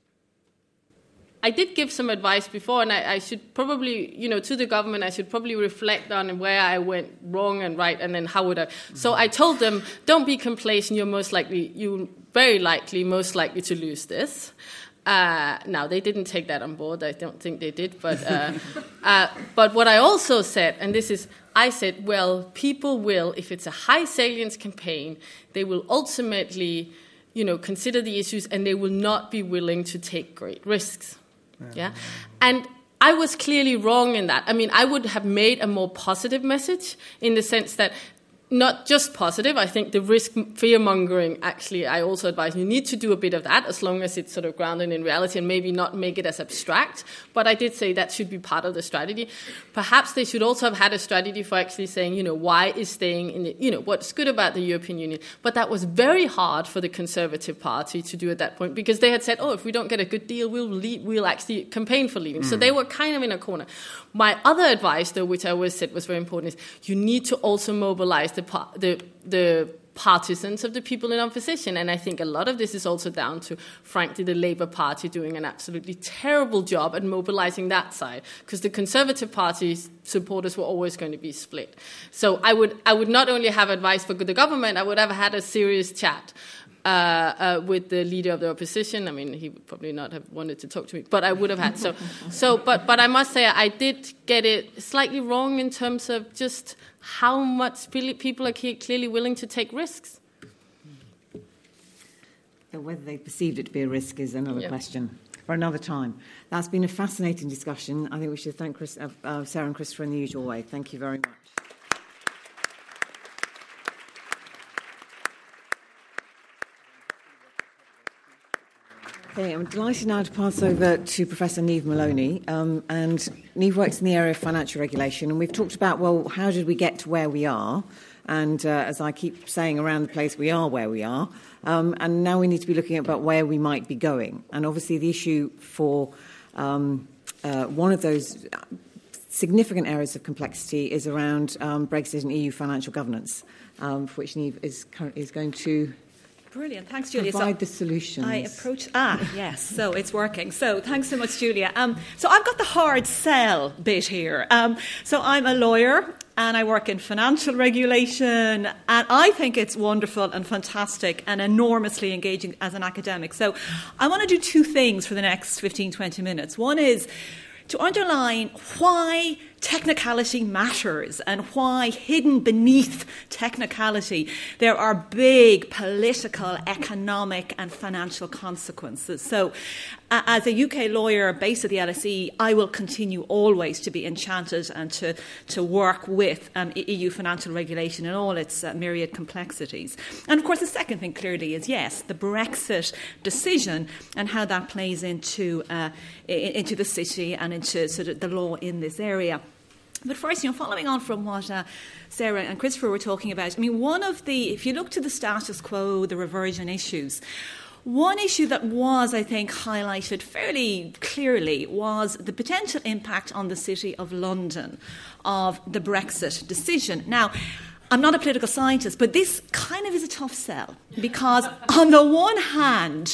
Speaker 3: I did give some advice before, and I, I should probably, you know, to the government, I should probably reflect on where I went wrong and right, and then how would I. Mm-hmm. So I told them, don't be complacent. You're most likely, you're very likely, most likely to lose this. Uh, now, they didn't take that on board. I don't think they did. But uh, uh, but what I also said, and this is, I said, well, people will, if it's a high salience campaign, they will ultimately, you know, consider the issues, and they will not be willing to take great risks.
Speaker 4: Yeah.
Speaker 3: yeah? And I was clearly wrong in that. I mean, I would have made a more positive message in the sense that not just positive. I think the risk fear-mongering, actually, I also advise you need to do a bit of that as long as it's sort of grounded in reality and maybe not make it as abstract. But I did say that should be part of the strategy. Perhaps they should also have had a strategy for actually saying, you know, why is staying in the, you know, what's good about the European Union. But that was very hard for the Conservative Party to do at that point because they had said, oh, if we don't get a good deal, we'll leave, we'll actually campaign for leaving. Mm. So they were kind of in a corner. My other advice, though, which I always said was very important, is you need to also mobilize the the the partisans of the people in opposition. And I think a lot of this is also down to, frankly, the Labour Party doing an absolutely terrible job at mobilizing that side, because the Conservative Party's supporters were always going to be split. So I would I would not only have advice for the government, I would have had a serious chat Uh, uh, with the leader of the opposition. I mean, he would probably not have wanted to talk to me, but I would have had. So, so, but, but I must say, I did get it slightly wrong in terms of just how much people are clearly willing to take risks.
Speaker 1: So whether they perceived it to be a risk is another
Speaker 3: yeah.
Speaker 1: question for another time. That's been a fascinating discussion. I think we should thank Chris, uh, uh, Sarah and Christopher in the usual way. Thank you very much. Okay, I'm delighted now to pass over to Professor Niamh Moloney. Um, and Niamh works in the area of financial regulation, and we've talked about, well, how did we get to where we are? And uh, as I keep saying around the place, we are where we are. Um, and now we need to be looking about where we might be going. And obviously the issue for um, uh, one of those significant areas of complexity is around um, Brexit and E U financial governance, um, for which Niamh is, is going to...
Speaker 11: Brilliant. Thanks, Julia.
Speaker 1: Provide
Speaker 11: so
Speaker 1: the solutions.
Speaker 11: I approach... Ah, yes. So it's working. So thanks so much, Julia. Um, so I've got the hard sell bit here. Um, so I'm a lawyer and I work in financial regulation, and I think it's wonderful and fantastic and enormously engaging as an academic. So I want to do two things for the next fifteen, twenty minutes. One is to underline why technicality matters and why hidden beneath technicality there are big political, economic and financial consequences. So uh, as a U K lawyer based at the L S E, I will continue always to be enchanted and to, to work with um, E U financial regulation in all its uh, myriad complexities. And of course the second thing clearly is, yes, the Brexit decision and how that plays into, uh, into the city and into sort of the law in this area. But first, you know, following on from what uh, Sarah and Christopher were talking about, I mean, one of the, if you look to the status quo, the reversion issues, one issue that was, I think, highlighted fairly clearly was the potential impact on the City of London of the Brexit decision. Now, I'm not a political scientist, but this kind of is a tough sell because on the one hand,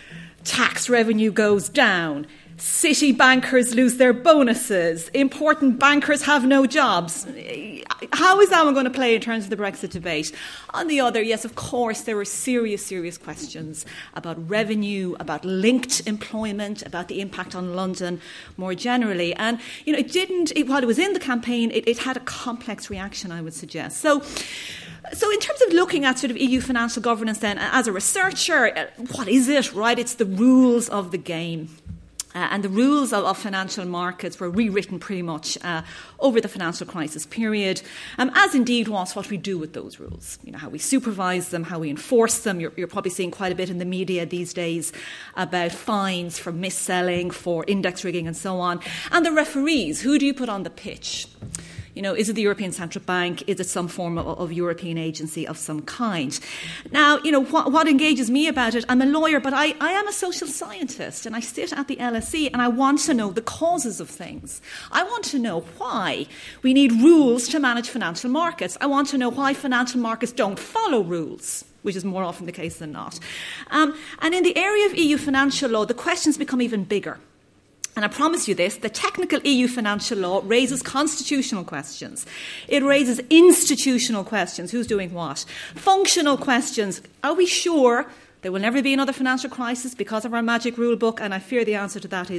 Speaker 11: tax revenue goes down, city bankers lose their bonuses, important bankers have no jobs. How is that one going to play in terms of the Brexit debate? On the other, yes, of course, there were serious, serious questions about revenue, about linked employment, about the impact on London more generally. And, you know, it didn't, it, while it was in the campaign, it, it had a complex reaction, I would suggest. So, So in terms of looking at sort of E U financial governance then, as a researcher, what is it, right? It's the rules of the game. Uh, and the rules of, of financial markets were rewritten pretty much uh, over the financial crisis period, um, as indeed was what we do with those rules. You know, how we supervise them, how we enforce them. You're, you're probably seeing quite a bit in the media these days about fines for mis-selling, for index rigging and so on. And the referees, who do you put on the pitch? You know, is it the European Central Bank? Is it some form of, of European agency of some kind? Now, you know, what, what engages me about it, I'm a lawyer, but I, I am a social scientist, and I sit at the L S E, and I want to know the causes of things. I want to know why we need rules to manage financial markets. I want to know why financial markets don't follow rules, which is more often the case than not. Um, and in the area of E U financial law, the questions become even bigger. And I promise you this, the technical E U financial law raises constitutional questions. It raises institutional questions. Who's doing what? Functional questions. Are we sure there will never be another financial crisis because of our magic rule book? And I fear the answer to that is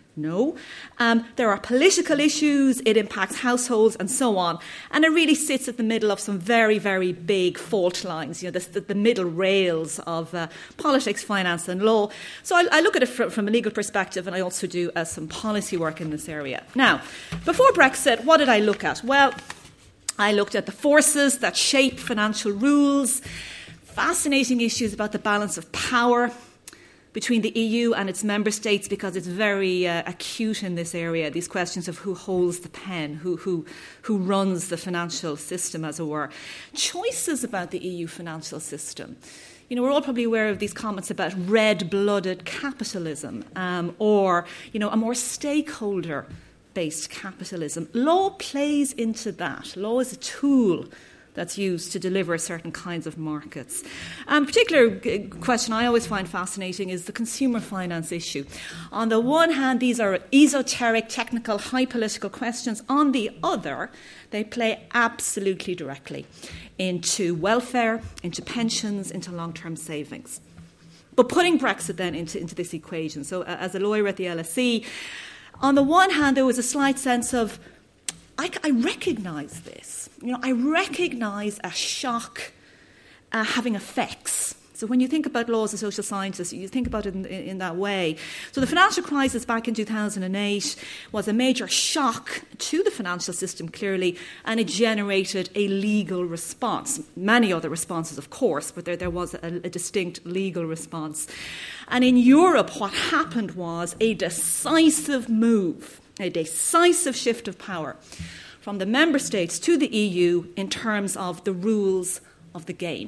Speaker 11: No. Um, there are political issues, it impacts households and so on. And it really sits at the middle of some very, very big fault lines, you know, the, the middle rails of uh, politics, finance and law. So I, I look at it from, from a legal perspective, and I also do uh, some policy work in this area. Now, before Brexit, what did I look at? Well, I looked at the forces that shape financial rules, fascinating issues about the balance of power between the E U and its member states, because it's very uh, acute in this area, these questions of who holds the pen, who, who, who runs the financial system, as it were. Choices about the E U financial system. You know, we're all probably aware of these comments about red-blooded capitalism um, or, you know, a more stakeholder-based capitalism. Law plays into that. Law is a tool that's used to deliver certain kinds of markets. A um, particular question I always find fascinating is the consumer finance issue. On the one hand, these are esoteric, technical, high political questions. On the other, they play absolutely directly into welfare, into pensions, into long-term savings. But putting Brexit then into, into this equation, so uh, as a lawyer at the L S E, on the one hand, there was a slight sense of, I, I recognise this. You know, I recognise a shock uh, having effects. So when you think about law as a social scientist, you think about it in, in, in that way. So the financial crisis back in two thousand eight was a major shock to the financial system, clearly, and it generated a legal response. Many other responses, of course, but there, there was a, a distinct legal response. And in Europe, what happened was a decisive move, a decisive shift of power from the member states to the E U in terms of the rules of the game.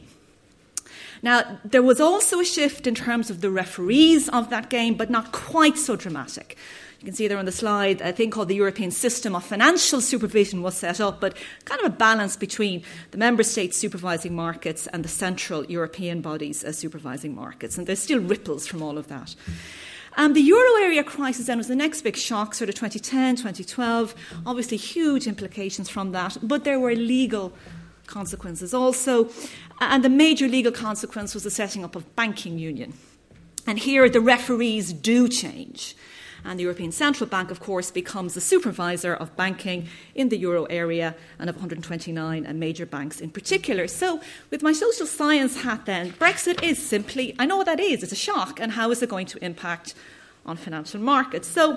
Speaker 11: Now, there was also a shift in terms of the referees of that game, but not quite so dramatic. You can see there on the slide, a thing called the European System of Financial Supervision was set up, but kind of a balance between the member states supervising markets and the central European bodies as supervising markets. And there's still ripples from all of that. Um, the euro area crisis then was the next big shock, sort of twenty ten, twenty twelve. Obviously, huge implications from that, but there were legal consequences also. And the major legal consequence was the setting up of banking union. And here the referees do change. And the European Central Bank, of course, becomes the supervisor of banking in the euro area and of one hundred twenty-nine major banks in particular. So with my social science hat then, Brexit is simply, I know what that is, it's a shock, and how is it going to impact on financial markets? So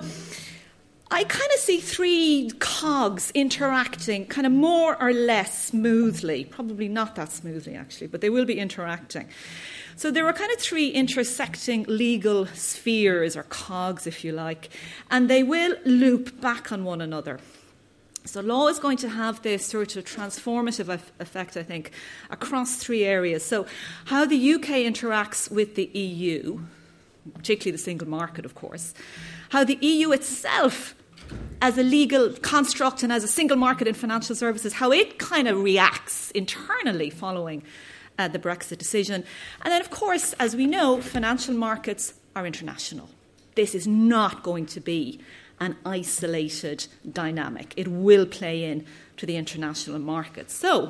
Speaker 11: I kind of see three cogs interacting kind of more or less smoothly, probably not that smoothly actually, but they will be interacting. So there are kind of three intersecting legal spheres, or cogs if you like, and they will loop back on one another. So law is going to have this sort of transformative effect, I think, across three areas. So how the U K interacts with the E U, particularly the single market, of course, how the E U itself as a legal construct and as a single market in financial services, how it kind of reacts internally following Uh, the Brexit decision. And then, of course, as we know, financial markets are international. This is not going to be an isolated dynamic. It will play in to the international markets. So,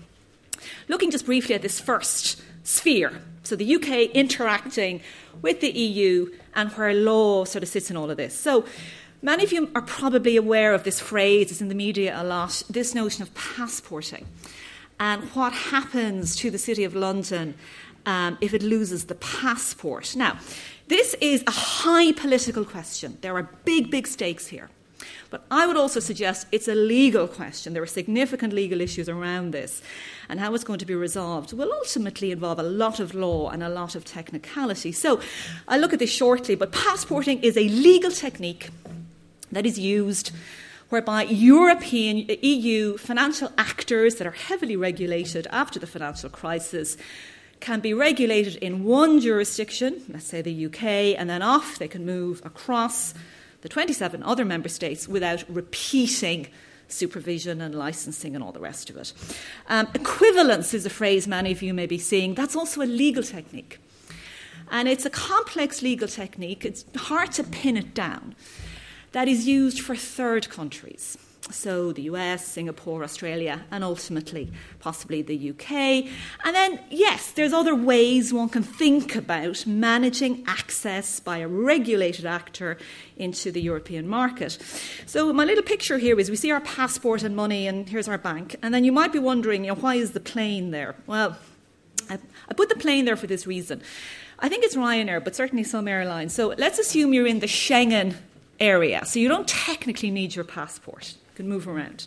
Speaker 11: looking just briefly at this first sphere, so the U K interacting with the E U and where law sort of sits in all of this. So, many of you are probably aware of this phrase, it's in the media a lot, this notion of passporting. And what happens to the City of London um, if it loses the passport? Now, this is a high political question. There are big, big stakes here. But I would also suggest it's a legal question. There are significant legal issues around this. And how it's going to be resolved will ultimately involve a lot of law and a lot of technicality. So I'll look at this shortly. But passporting is a legal technique that is used whereby European E U financial actors that are heavily regulated after the financial crisis can be regulated in one jurisdiction, let's say the U K, and then off they can move across the twenty-seven other member states without repeating supervision and licensing and all the rest of it. Um, equivalence is a phrase many of you may be seeing. That's also a legal technique. And it's a complex legal technique. It's hard to pin it down. That is used for third countries. So the U S, Singapore, Australia, and ultimately possibly the U K. And then, yes, there's other ways one can think about managing access by a regulated actor into the European market. So my little picture here is we see our passport and money, and here's our bank. And then you might be wondering, you know, why is the plane there? Well, I, I put the plane there for this reason. I think it's Ryanair, but certainly some airlines. So let's assume you're in the Schengen area. So you don't technically need your passport. You can move around.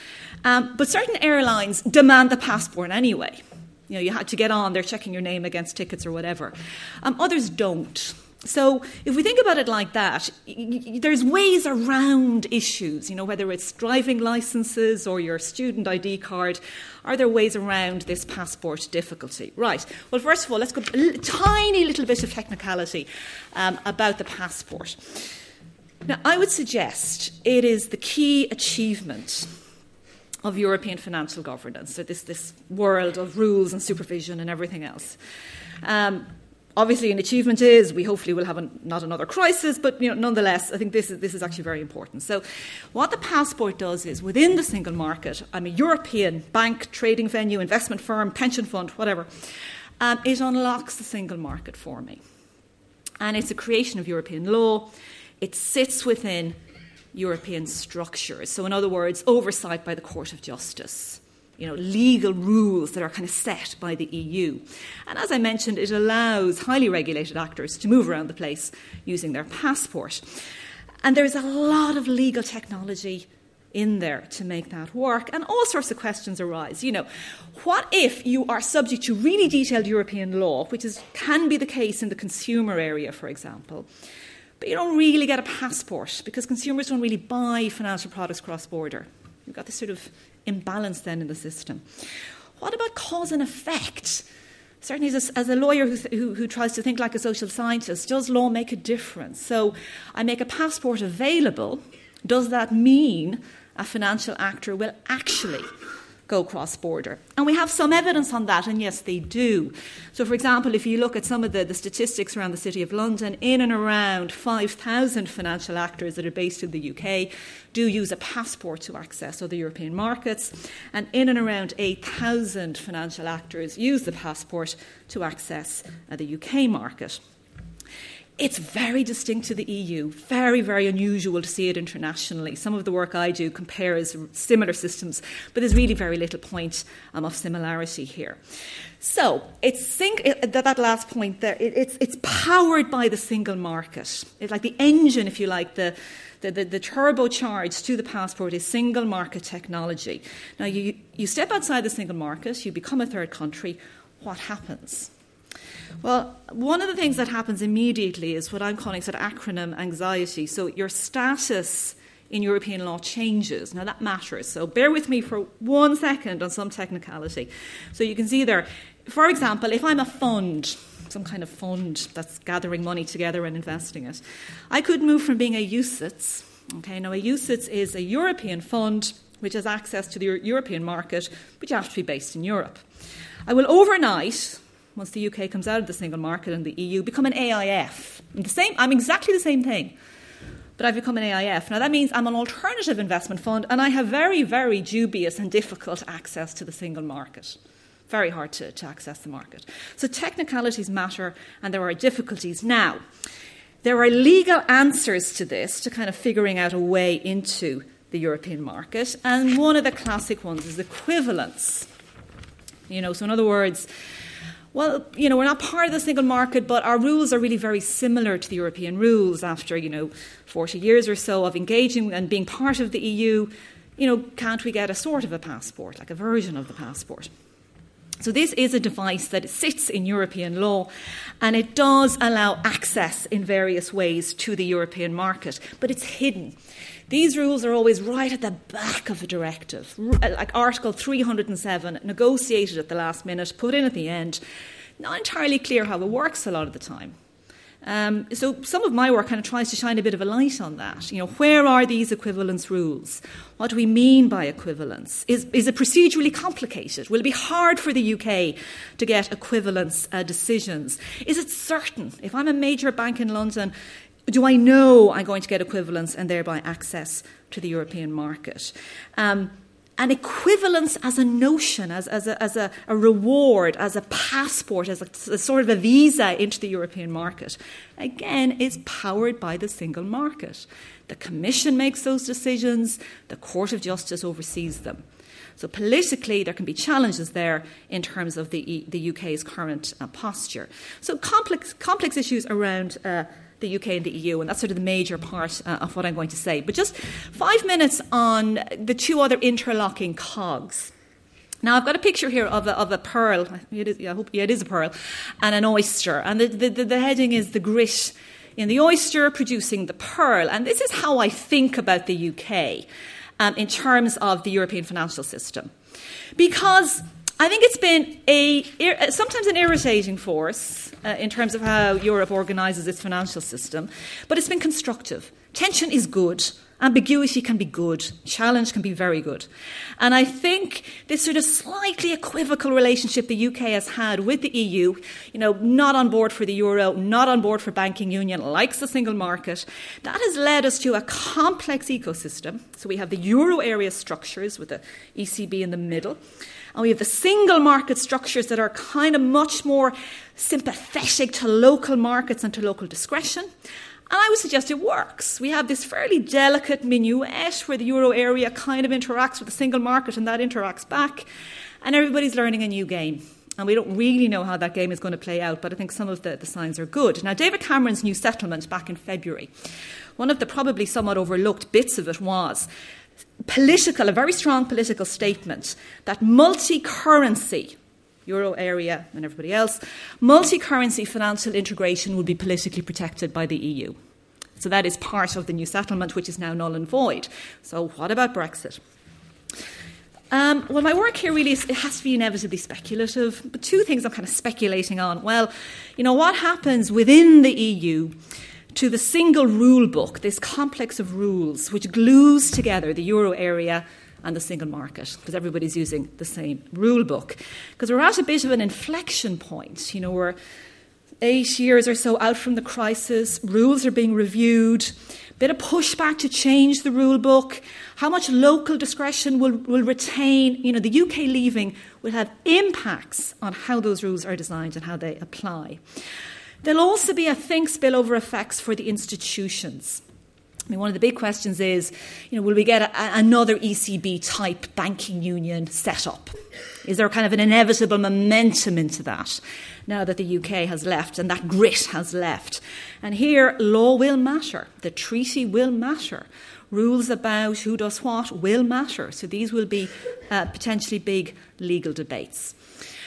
Speaker 11: Um, but certain airlines demand the passport anyway. You know, you had to get on, they're checking your name against tickets or whatever. Um, others don't. So if we think about it like that, y- y- there's ways around issues, you know, whether it's driving licenses or your student I D card. Are there ways around this passport difficulty? Right. Well, first of all, let's go a l- tiny little bit of technicality um, about the passport. Now, I would suggest it is the key achievement of European financial governance, so this, this world of rules and supervision and everything else. Um, obviously, an achievement is we hopefully will have a, not another crisis, but you know, nonetheless, I think this is, this is actually very important. So what the passport does is within the single market, I'm a European bank, trading venue, investment firm, pension fund, whatever, um, it unlocks the single market for me. And it's a creation of European law. It sits within European structures. So in other words, oversight by the Court of Justice, you know, legal rules that are kind of set by the E U. And as I mentioned, it allows highly regulated actors to move around the place using their passport. And there's a lot of legal technology in there to make that work. And all sorts of questions arise. You know, what if you are subject to really detailed European law, which is can be the case in the consumer area, for example, but you don't really get a passport because consumers don't really buy financial products cross-border. You've got this sort of imbalance then in the system. What about cause and effect? Certainly as a, as a lawyer who, who, who tries to think like a social scientist, does law make a difference? So I make a passport available. Does that mean a financial actor will actually go cross-border? And we have some evidence on that, and yes, they do. So, for example, if you look at some of the, the statistics around the City of London, in and around five thousand financial actors that are based in the U K do use a passport to access other European markets, and in and around eight thousand financial actors use the passport to access uh, the U K market. It's very distinct to the E U, very, very unusual to see it internationally. Some of the work I do compares similar systems, but there's really very little point um, of similarity here. So it's sing- it, that last point there, it, it's, it's powered by the single market. It's like the engine, if you like, the, the, the, the turbocharged to the passport is single market technology. Now, you, you step outside the single market, you become a third country, what happens? Well, one of the things that happens immediately is what I'm calling sort of acronym anxiety. So your status in European law changes. Now, that matters. So bear with me for one second on some technicality. So you can see there, for example, if I'm a fund, some kind of fund that's gathering money together and investing it, I could move from being a U C I T S. Okay, now a U C I T S is a European fund which has access to the European market, but you have to be based in Europe. I will overnight, once the U K comes out of the single market and the E U, become an A I F. I'm, the same, I'm exactly the same thing, but I've become an A I F. Now, that means I'm an alternative investment fund, and I have very, very dubious and difficult access to the single market. Very hard to, to access the market. So technicalities matter, and there are difficulties. Now, there are legal answers to this, to kind of figuring out a way into the European market, and one of the classic ones is equivalence. You know, so in other words, well, you know, we're not part of the single market, but our rules are really very similar to the European rules after, you know, forty years or so of engaging and being part of the E U. You know, can't we get a sort of a passport, like a version of the passport? So this is a device that sits in European law, and it does allow access in various ways to the European market, but it's hidden. These rules are always right at the back of a directive, like Article three hundred seven, negotiated at the last minute, put in at the end. Not entirely clear how it works a lot of the time. Um, so some of my work kind of tries to shine a bit of a light on that. You know, where are these equivalence rules? What do we mean by equivalence? Is, is it procedurally complicated? Will it be hard for the U K to get equivalence uh, decisions? Is it certain? If I'm a major bank in London, do I know I'm going to get equivalence and thereby access to the European market. Um, and equivalence as a notion, as, as, a, as a, a reward, as a passport, as a, a sort of a visa into the European market, again, is powered by the single market. The Commission makes those decisions, the Court of Justice oversees them. So politically, there can be challenges there in terms of the, the U K's current uh, posture. So complex, complex issues around uh, the U K and the E U, and that's sort of the major part uh, of what I'm going to say. But just five minutes on the two other interlocking cogs. Now, I've got a picture here of a, of a pearl. It is, yeah, I hope, yeah, it is a pearl, and an oyster. And the, the, the heading is the grit in the oyster producing the pearl. And this is how I think about the U K um, in terms of the European financial system. Because I think it's been a sometimes an irritating force uh, in terms of how Europe organises its financial system, but it's been constructive. Tension is good. Ambiguity can be good. Challenge can be very good. And I think this sort of slightly equivocal relationship the U K has had with the E U, you know, not on board for the euro, not on board for banking union, likes the single market, that has led us to a complex ecosystem. So we have the euro area structures with the E C B in the middle. And we have the single market structures that are kind of much more sympathetic to local markets and to local discretion. And I would suggest it works. We have this fairly delicate minuet where the euro area kind of interacts with the single market and that interacts back. And everybody's learning a new game. And we don't really know how that game is going to play out, but I think some of the, the signs are good. Now, David Cameron's new settlement back in February, one of the probably somewhat overlooked bits of it was political, a very strong political statement that multi-currency, euro area and everybody else, multi-currency financial integration would be politically protected by the E U. So that is part of the new settlement, which is now null and void. So what about Brexit? Um, well, my work here really is, it has to be inevitably speculative, but two things I'm kind of speculating on. Well, you know, what happens within the E U to the single rule book, this complex of rules which glues together the euro area and the single market, because everybody's using the same rule book. Because we're at a bit of an inflection point. You know, we're eight years or so out from the crisis, rules are being reviewed, a bit of pushback to change the rule book, how much local discretion will, will retain. You know, the U K leaving will have impacts on how those rules are designed and how they apply. There'll also be, I think, spillover effects for the institutions. I mean, one of the big questions is, you know, will we get a, another E C B-type banking union set up? Is there kind of an inevitable momentum into that now that the U K has left and that grit has left? And here, law will matter. The treaty will matter. Rules about who does what will matter. So these will be uh, potentially big legal debates.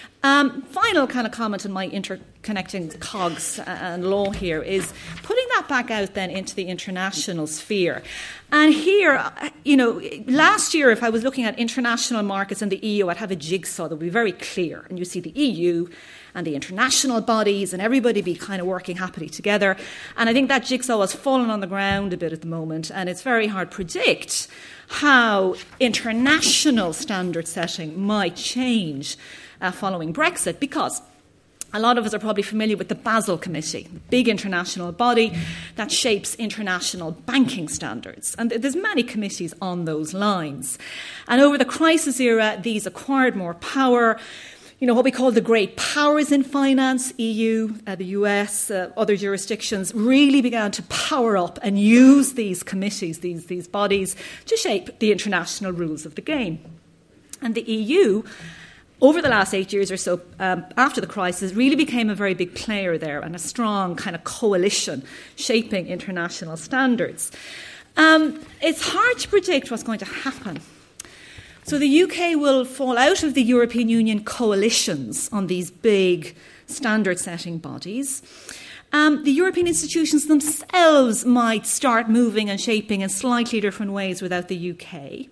Speaker 11: Um, final kind of comment on my interconnecting cogs and law here is putting that back out then into the international sphere. And here, you know, last year if I was looking at international markets and the E U, I'd have a jigsaw that would be very clear. And you see the E U and the international bodies and everybody be kind of working happily together. And I think that jigsaw has fallen on the ground a bit at the moment, and it's very hard to predict how international standard setting might change Uh, following Brexit, because a lot of us are probably familiar with the Basel Committee, the big international body that shapes international banking standards. And there's many committees on those lines. And over the crisis era, these acquired more power. You know, what we call the great powers in finance, E U, uh, the U S, uh, other jurisdictions, really began to power up and use these committees, these, these bodies, to shape the international rules of the game. And the E U, over the last eight years or so, um, after the crisis, really became a very big player there and a strong kind of coalition shaping international standards. Um, it's hard to predict what's going to happen. So the U K will fall out of the European Union coalitions on these big standard-setting bodies. Um, the European institutions themselves might start moving and shaping in slightly different ways without the U K.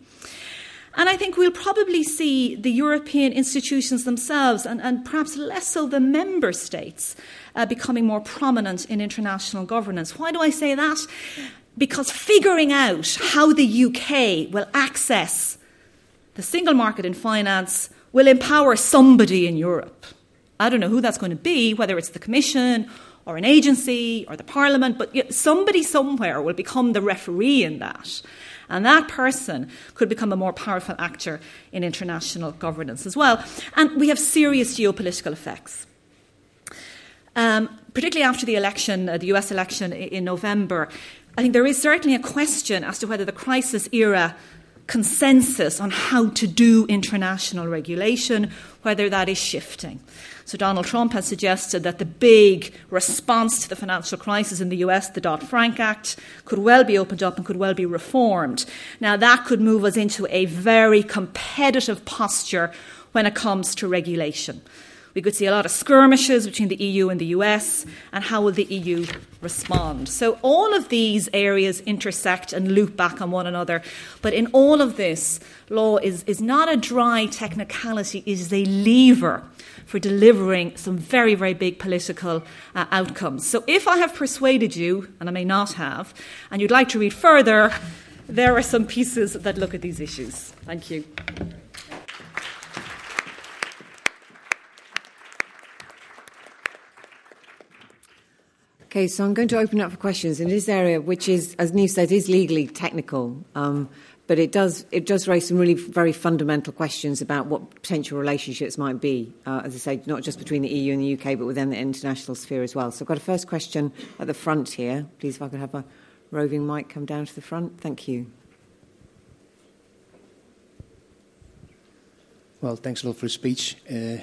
Speaker 11: And I think we'll probably see the European institutions themselves, and, and perhaps less so the member states, uh, becoming more prominent in international governance. Why do I say that? Because figuring out how the U K will access the single market in finance will empower somebody in Europe. I don't know who that's going to be, whether it's the Commission or an agency or the Parliament, but somebody somewhere will become the referee in that. And that person could become a more powerful actor in international governance as well. And we have serious geopolitical effects. Um, particularly after the election, uh, the U S election in November, I think there is certainly a question as to whether the crisis era consensus on how to do international regulation, whether that is shifting. So Donald Trump has suggested that the big response to the financial crisis in the U S, the Dodd-Frank Act, could well be opened up and could well be reformed. Now, that could move us into a very competitive posture when it comes to regulation. We could see a lot of skirmishes between the E U and the U S, and how will the E U respond? So all of these areas intersect and loop back on one another. But in all of this, law is, is not a dry technicality, it is a lever for delivering some very, very big political uh, outcomes. So if I have persuaded you, and I may not have, and you'd like to read further, there are some pieces that look at these issues. Thank you.
Speaker 1: Okay, so I'm going to open up for questions in this area, which is, as Niamh said, is legally technical, um, but it does it does raise some really very fundamental questions about what potential relationships might be, uh, as I say, not just between the E U and the U K, but within the international sphere as well. So I've got a first question at the front here. Please, if I could have a roving mic come down to the front. Thank you.
Speaker 12: Well, thanks a lot for the speech. Uh,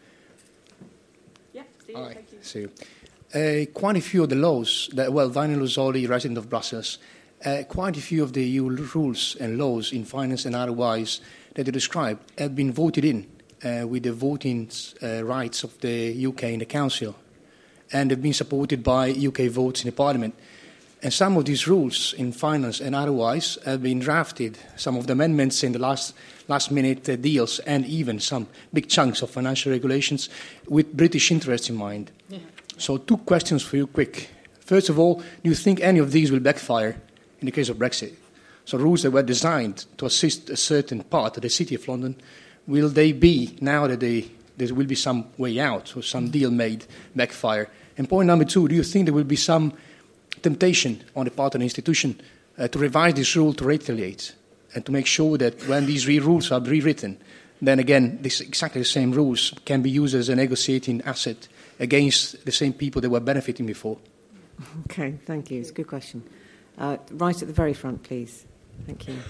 Speaker 11: yeah, Steve,
Speaker 12: all right,
Speaker 11: thank you.
Speaker 12: See you. Uh, quite a few of the laws, that, well, Viner Lozoli, resident of Brussels, uh, quite a few of the E U rules and laws in finance and otherwise that you described have been voted in uh, with the voting uh, rights of the U K in the Council, and have been supported by U K votes in the Parliament. And some of these rules in finance and otherwise have been drafted, some of the amendments in the last last-minute uh, deals, and even some big chunks of financial regulations with British interests in mind. Yeah. So two questions for you, quick. First of all, do you think any of these will backfire in the case of Brexit? So rules that were designed to assist a certain part of the City of London, will they be, now that they, there will be some way out or some deal made, backfire? And point number two, do you think there will be some temptation on the part of the institution uh, to revise this rule to retaliate and to make sure that when these re- rules are rewritten, then again, this, exactly the same rules can be used as a negotiating asset against the same people that were benefiting before?
Speaker 1: Okay, thank you. It's a good question. Uh, right at the very front, please. Thank you.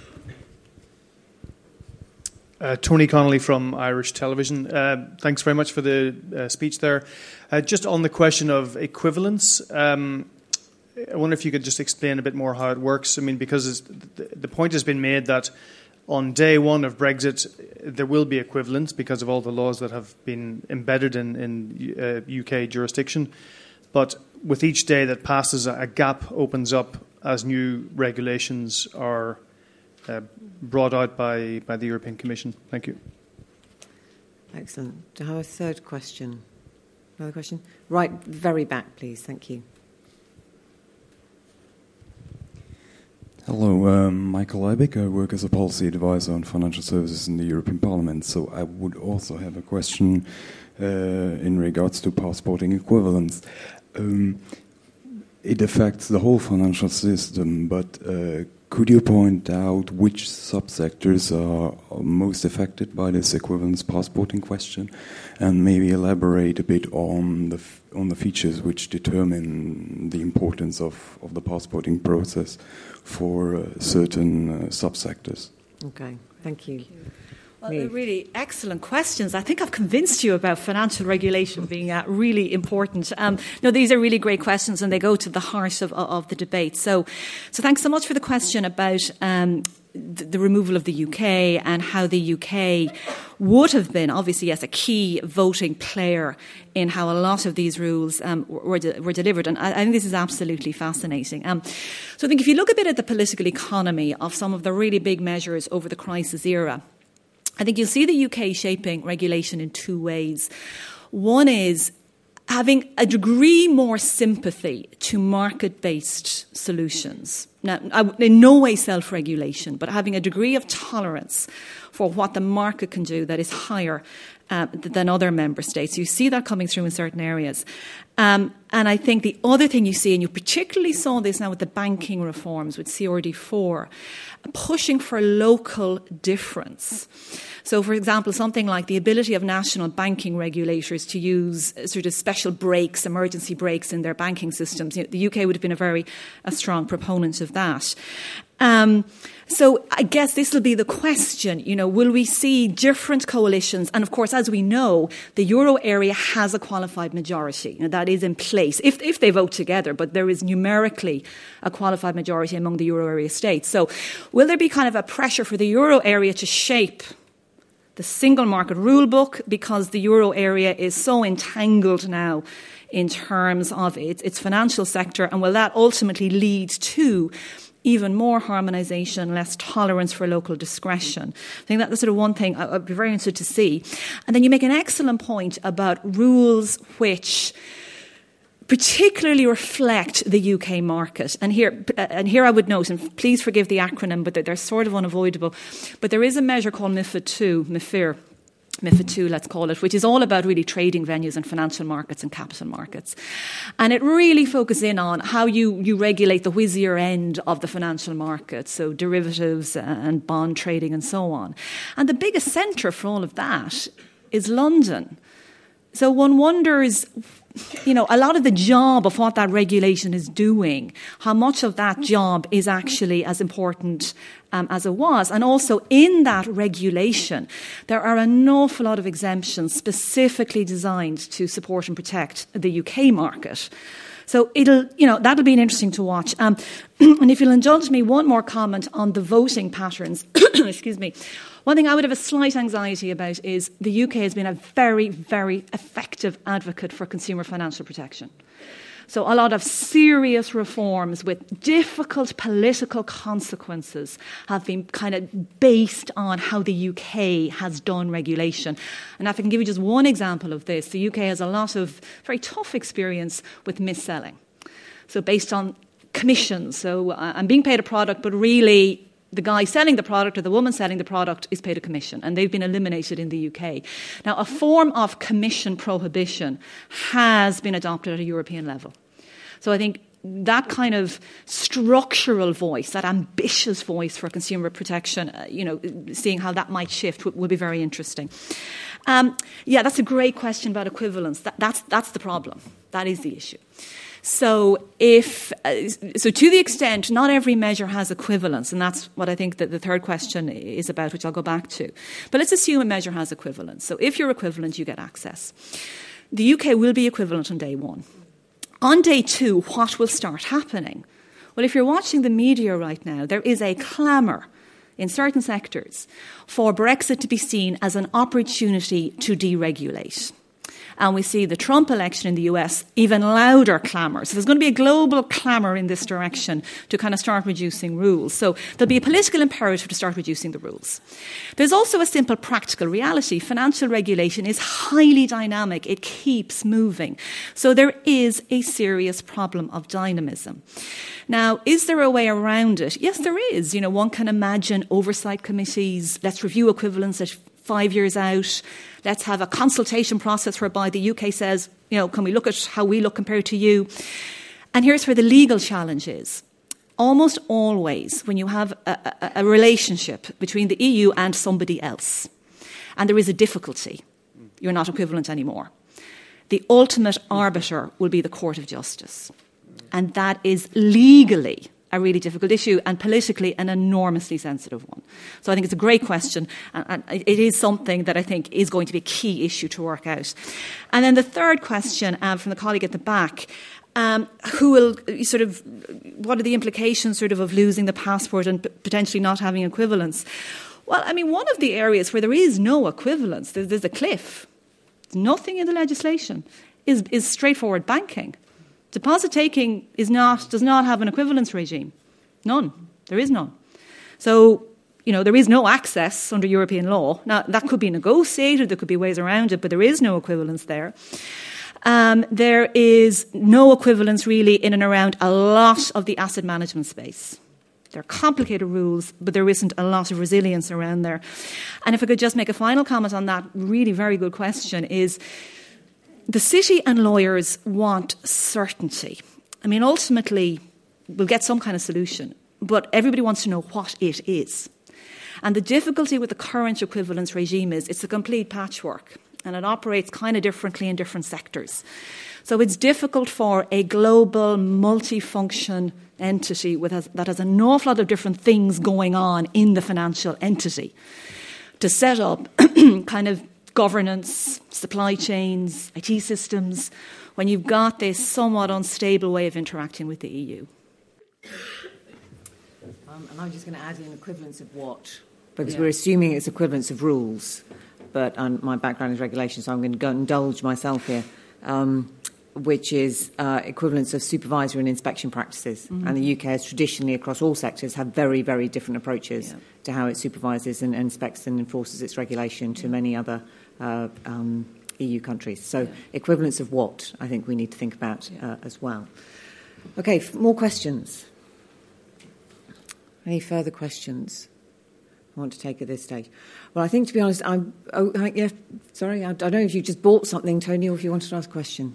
Speaker 13: Uh, Tony Connolly from Irish Television. Uh, thanks very much for the uh, speech there. Uh, just on the question of equivalence, um, I wonder if you could just explain a bit more how it works. I mean, because the, the point has been made that on day one of Brexit, there will be equivalence because of all the laws that have been embedded in, in uh, U K jurisdiction. But with each day that passes, a gap opens up as new regulations are uh, brought out by, by the European Commission. Thank you.
Speaker 1: Excellent. Do I have a third question? Another question? Right, very back, please. Thank you.
Speaker 14: Hello, um, Michael Leibig. I work as a policy advisor on financial services in the European Parliament. So I would also have a question uh, in regards to passporting equivalence. Um, it affects the whole financial system, but uh, could you point out which subsectors are most affected by this equivalence passporting question, and maybe elaborate a bit on the f- on the features which determine the importance of, of the passporting process for uh, certain uh, subsectors?
Speaker 1: Okay, thank you.
Speaker 11: Well, they're really excellent questions. I think I've convinced you about financial regulation being uh, really important. Um, no, these are really great questions, and they go to the heart of, of the debate. So, so thanks so much for the question about um, the, the removal of the U K and how the U K would have been, obviously, as a key voting player in how a lot of these rules um, were, de- were delivered. And I, I think this is absolutely fascinating. Um, so I think if you look a bit at the political economy of some of the really big measures over the crisis era, I think you'll see the U K shaping regulation in two ways. One is having a degree more sympathy to market-based solutions. Now, in no way self-regulation, but having a degree of tolerance for what the market can do that is higher uh, than other member states. You see that coming through in certain areas. Um, and I think the other thing you see, and you particularly saw this now with the banking reforms, with C R D four, pushing for local difference. So, for example, something like the ability of national banking regulators to use sort of special breaks, emergency breaks in their banking systems. You know, the U K would have been a very a strong proponent of that. Um, so I guess this will be the question, you know, will we see different coalitions? And of course, as we know, the euro area has a qualified majority. You know, that is in place if, if they vote together, but there is numerically a qualified majority among the euro area states. So will there be kind of a pressure for the euro area to shape the single market rule book, because the euro area is so entangled now in terms of its, its financial sector, and will that ultimately lead to even more harmonisation, less tolerance for local discretion? I think that's sort of one thing I'd be very interested to see. And then you make an excellent point about rules which particularly reflect the U K market. And here, and here I would note, and please forgive the acronym, but they're sort of unavoidable, but there is a measure called MiFID two, MiFIR, MiFID two, let's call it, which is all about really trading venues and financial markets and capital markets. And it really focuses in on how you, you regulate the whizzier end of the financial market, so derivatives and bond trading and so on. And the biggest centre for all of that is London. So one wonders, you know, a lot of the job of what that regulation is doing, how much of that job is actually as important um, as it was. And also in that regulation, there are an awful lot of exemptions specifically designed to support and protect the U K market. So it'll, you know, that'll be interesting to watch. Um, and if you'll indulge me, one more comment on the voting patterns. Excuse me. One thing I would have a slight anxiety about is the U K has been a very, very effective advocate for consumer financial protection. So a lot of serious reforms with difficult political consequences have been kind of based on how the U K has done regulation. And if I can give you just one example of this, the U K has a lot of very tough experience with mis-selling. So based on commissions. So uh, I'm being paid a product, but really the guy selling the product or the woman selling the product is paid a commission, and they've been eliminated in the U K. Now, a form of commission prohibition has been adopted at a European level. So I think that kind of structural voice, that ambitious voice for consumer protection, uh, you know, seeing how that might shift will, will be very interesting. Um, yeah, that's a great question about equivalence. That, that's, that's the problem. That is the issue. So if uh, so to the extent not every measure has equivalence, and that's what I think that the third question is about, which I'll go back to. But let's assume a measure has equivalence. So if you're equivalent, you get access. The U K will be equivalent on day one. On day two, what will start happening? Well, if you're watching the media right now, there is a clamour in certain sectors for Brexit to be seen as an opportunity to deregulate. And we see the Trump election in the U S, even louder clamour. So there's going to be a global clamour in this direction to kind of start reducing rules. So there'll be a political imperative to start reducing the rules. There's also a simple practical reality. Financial regulation is highly dynamic. It keeps moving. So there is a serious problem of dynamism. Now, is there a way around it? Yes, there is. You know, one can imagine oversight committees. Let's review equivalence at five years out. Let's have a consultation process whereby the U K says, you know, can we look at how we look compared to you? And here's where the legal challenge is. Almost always when you have a, a, a relationship between the E U and somebody else, and there is a difficulty, you're not equivalent anymore, the ultimate arbiter will be the Court of Justice. And that is legally a really difficult issue, and politically an enormously sensitive one. So I think it's a great question, and, and it is something that I think is going to be a key issue to work out. And then the third question um, from the colleague at the back, um, who will sort of, what are the implications sort of of losing the passport and p- potentially not having equivalence? Well, I mean, one of the areas where there is no equivalence, there's, there's a cliff, there's nothing in the legislation, is, is straightforward banking. Deposit taking is not, does not have an equivalence regime. None. There is none. So, you know, there is no access under European law. Now, that could be negotiated, there could be ways around it, but there is no equivalence there. Um, there is no equivalence really in and around a lot of the asset management space. There are complicated rules, but there isn't a lot of resilience around there. And if I could just make a final comment on that really very good question is, the city and lawyers want certainty. I mean, ultimately, we'll get some kind of solution, but everybody wants to know what it is. And the difficulty with the current equivalence regime is it's a complete patchwork, and it operates kind of differently in different sectors. So it's difficult for a global, multifunction entity with a, that has an awful lot of different things going on in the financial entity to set up kind of governance, supply chains, I T systems, when you've got this somewhat unstable way of interacting with the E U.
Speaker 1: Um, and I'm just going to add in equivalence of what? Because
Speaker 11: Yeah.
Speaker 1: we're assuming it's equivalence of rules, but um, my background is regulation, so I'm going to go and indulge myself here, um, which is uh, equivalence of supervisory and inspection practices. Mm-hmm. And the U K has traditionally, across all sectors, have very, very different approaches yeah. to how it supervises and, and inspects and enforces its regulation to yeah. many other uh, um, E U countries. So yeah. equivalence of what, I think we need to think about yeah. uh, as well. Okay, f- more questions? Any further questions I want to take at this stage? Well, I think, to be honest, I'm... Oh, yeah, sorry, I, I don't know if you just bought something, Tony, or if you wanted to ask a question.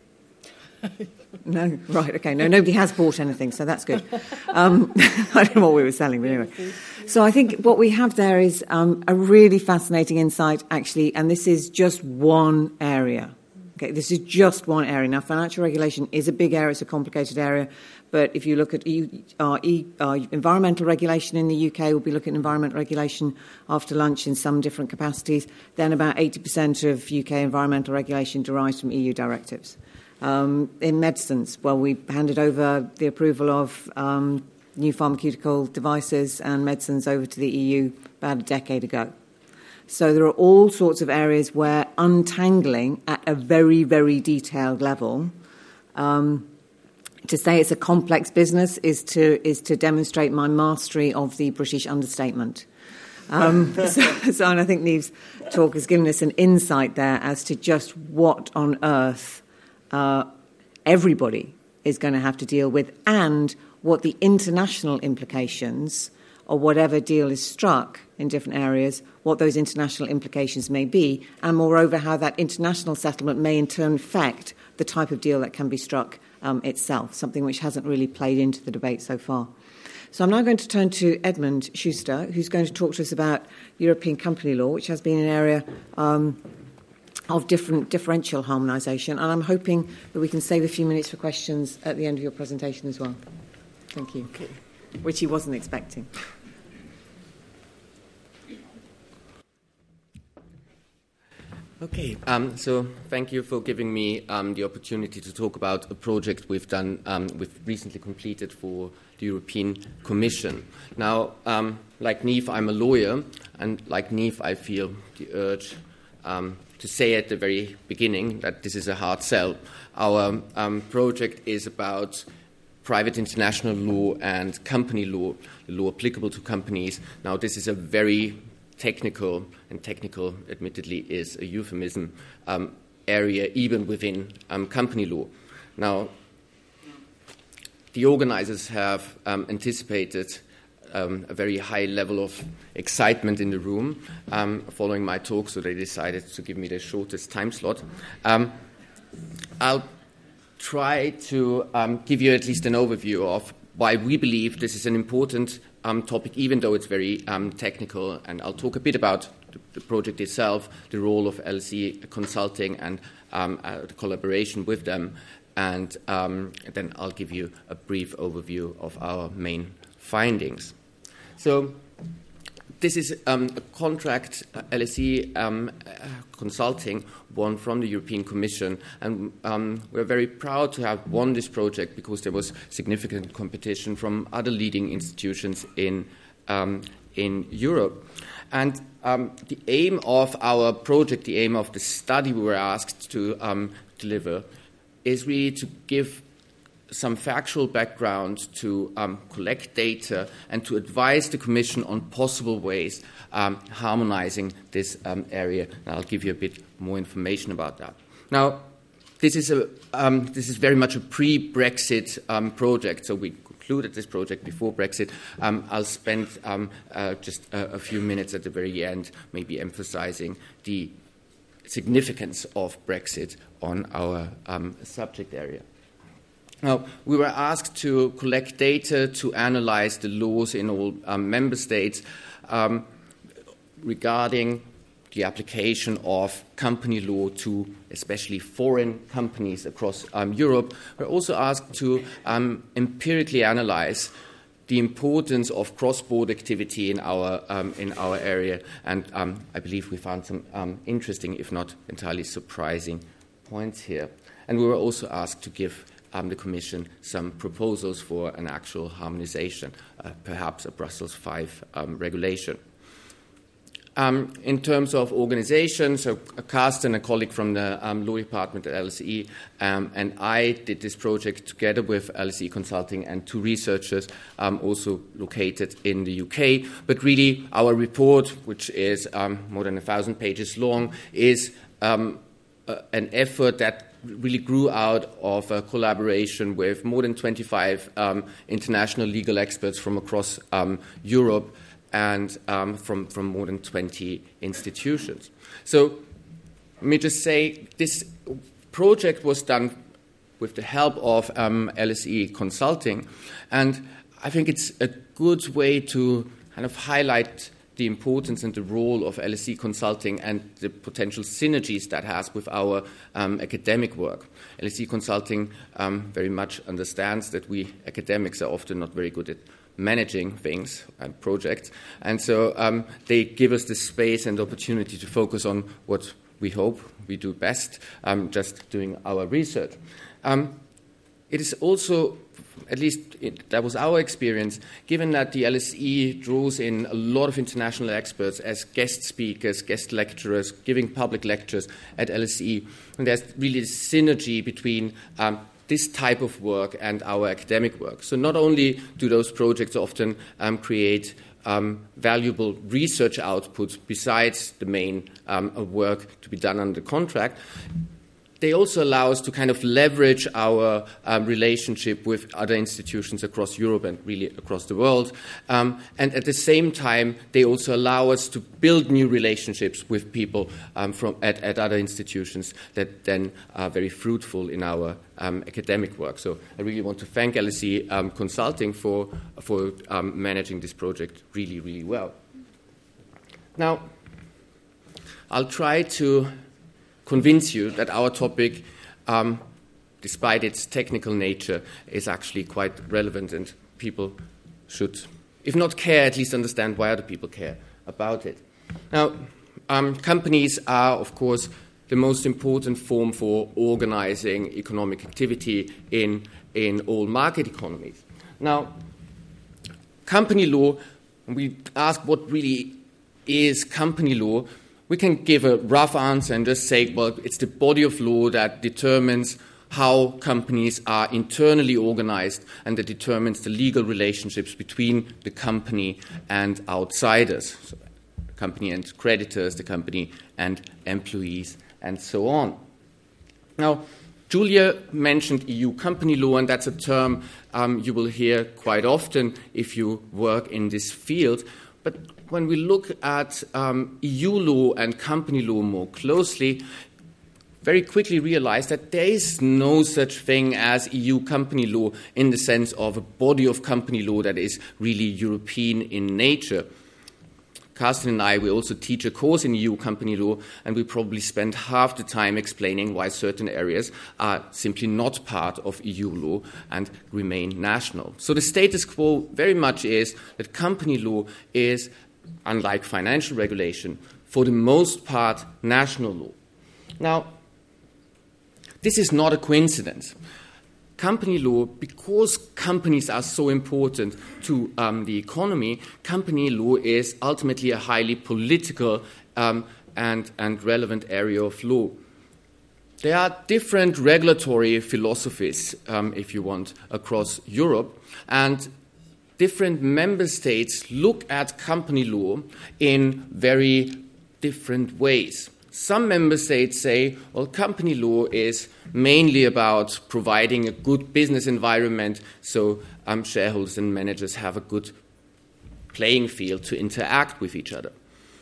Speaker 1: No, right, okay. No, nobody has bought anything, so that's good. Um, I don't know what we were selling, but anyway. So I think what we have there is um, a really fascinating insight, actually, and this is just one area. Okay, this is just one area. Now, financial regulation is a big area, it's a complicated area, but if you look at e, uh, e, uh, environmental regulation in the U K, we'll be looking at environmental regulation after lunch in some different capacities. Then about eighty percent of U K environmental regulation derives from E U directives. Um, in medicines, well, we handed over the approval of um, new pharmaceutical devices and medicines over to the E U about a decade ago. So there are all sorts of areas where untangling at a very, very detailed level, um, to say it's a complex business is to is to demonstrate my mastery of the British understatement. Um, so, so, and I think Niamh's talk has given us an insight there as to just what on earth Uh, everybody is going to have to deal with, and what the international implications of whatever deal is struck in different areas, what those international implications may be, and moreover how that international settlement may in turn affect the type of deal that can be struck um, itself, something which hasn't really played into the debate so far. So I'm now going to turn to Edmund Schuster, who's going to talk to us about European company law, which has been an area um, of different differential harmonisation, and I'm hoping that we can save a few minutes for questions at the end of your presentation as well. Thank you. Okay. Which he wasn't expecting.
Speaker 15: Okay, um, so thank you for giving me um, the opportunity to talk about a project we've done, um, we've recently completed for the European Commission. Now, um, like Niamh, I'm a lawyer, and like Niamh, I feel the urge um, to say at the very beginning that this is a hard sell. Our um, project is about private international law and company law, the law applicable to companies. Now, this is a very technical, and technical, admittedly, is a euphemism, um, area even within um, company law. Now, the organizers have um, anticipated Um, a very high level of excitement in the room um, following my talk, so they decided to give me the shortest time slot. Um, I'll try to um, give you at least an overview of why we believe this is an important um, topic, even though it's very um, technical, and I'll talk a bit about the, the project itself, the role of L S E Consulting, and um, uh, the collaboration with them, and um, then I'll give you a brief overview of our main findings. So this is um, a contract uh, L S E um, uh, Consulting won from the European Commission, and um, we're very proud to have won this project because there was significant competition from other leading institutions in um, in Europe. And um, the aim of our project, the aim of the study we were asked to um, deliver, is really to give some factual background, to um, collect data, and to advise the Commission on possible ways um, harmonizing this um, area. And I'll give you a bit more information about that. Now, this is a um, this is very much a pre-Brexit um, project, so we concluded this project before Brexit. Um, I'll spend um, uh, just a, a few minutes at the very end, maybe emphasizing the significance of Brexit on our um, subject area. Now, we were asked to collect data to analyze the laws in all um, member states um, regarding the application of company law to especially foreign companies across um, Europe. We're also asked to um, empirically analyze the importance of cross-border activity in our um, in our area, and um, I believe we found some um, interesting, if not entirely surprising, points here. And we were also asked to give um, the Commission some proposals for an actual harmonization, uh, perhaps a Brussels five um, regulation. Um, in terms of organization, so Carsten, a colleague from the um, law department at L S E, um, and I did this project together with L S E Consulting and two researchers um, also located in the U K. But really, our report, which is um, more than a thousand pages long, is um, uh, an effort that really grew out of a collaboration with more than twenty-five um, international legal experts from across um, Europe, and um, from, from more than twenty institutions. So let me just say this project was done with the help of um, L S E Consulting, and I think it's a good way to kind of highlight the importance and the role of L S E Consulting and the potential synergies that has with our um, academic work. L S E Consulting um, very much understands that we academics are often not very good at managing things and projects, and so um, they give us the space and opportunity to focus on what we hope we do best, um, just doing our research. Um, it is also, at least it, that was our experience, given that the L S E draws in a lot of international experts as guest speakers, guest lecturers, giving public lectures at L S E, and there's really a synergy between um, this type of work and our academic work. So not only do those projects often um, create um, valuable research outputs besides the main um, work to be done under contract, they also allow us to kind of leverage our um, relationship with other institutions across Europe and really across the world. Um, and at the same time, they also allow us to build new relationships with people um, from at, at other institutions that then are very fruitful in our um, academic work. So I really want to thank L S E um, Consulting for, for um, managing this project really, really well. Now, I'll try to convince you that our topic, um, despite its technical nature, is actually quite relevant, and people should, if not care, at least understand why other people care about it. Now, um, companies are, of course, the most important form for organizing economic activity in, in all market economies. Now, company law, we ask what really is company law. We can give a rough answer and just say, well, it's the body of law that determines how companies are internally organized and that determines the legal relationships between the company and outsiders, so the company and creditors, the company and employees, and so on. Now, Julia mentioned E U company law, and that's a term um, you will hear quite often if you work in this field. But when we look at um, E U law and company law more closely, very quickly realize that there is no such thing as E U company law in the sense of a body of company law that is really European in nature. Carsten and I, we also teach a course in E U company law, and we probably spend half the time explaining why certain areas are simply not part of E U law and remain national. So the status quo very much is that company law is, unlike financial regulation, for the most part national law. Now, this is not a coincidence. Company law, because companies are so important to um, the economy, company law is ultimately a highly political um, and, and relevant area of law. There are different regulatory philosophies, um, if you want, across Europe, and different member states look at company law in very different ways. Some member states say, well, company law is mainly about providing a good business environment so um, shareholders and managers have a good playing field to interact with each other.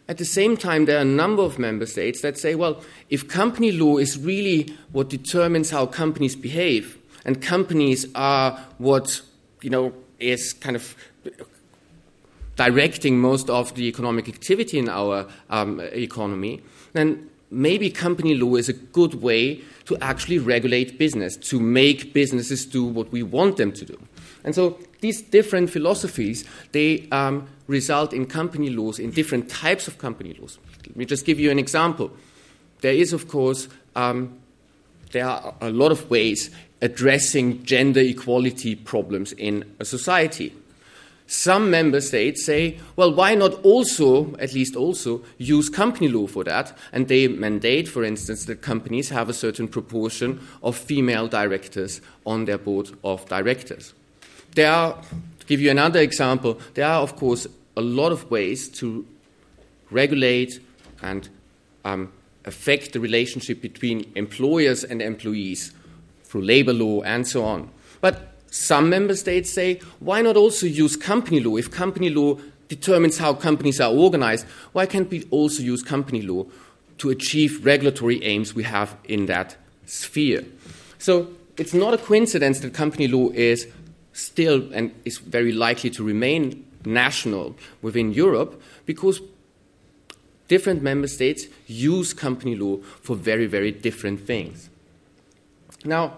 Speaker 15: At the same time, there are a number of member states that say, well, if company law is really what determines how companies behave, and companies are what, you know, is kind of directing most of the economic activity in our um, economy, then maybe company law is a good way to actually regulate business, to make businesses do what we want them to do. And so these different philosophies, they um, result in company laws, in different types of company laws. Let me just give you an example. There is, of course, um, there are a lot of ways addressing gender equality problems in a society. Some member states say, well, why not also, at least also, use company law for that? And they mandate, for instance, that companies have a certain proportion of female directors on their board of directors. There are, to give you another example, there are, of course, a lot of ways to regulate and um, affect the relationship between employers and employees through labor law and so on. But some member states say, why not also use company law? If company law determines how companies are organized, why can't we also use company law to achieve regulatory aims we have in that sphere? So it's not a coincidence that company law is still and is very likely to remain national within Europe, because different member states use company law for very, very different things. Now,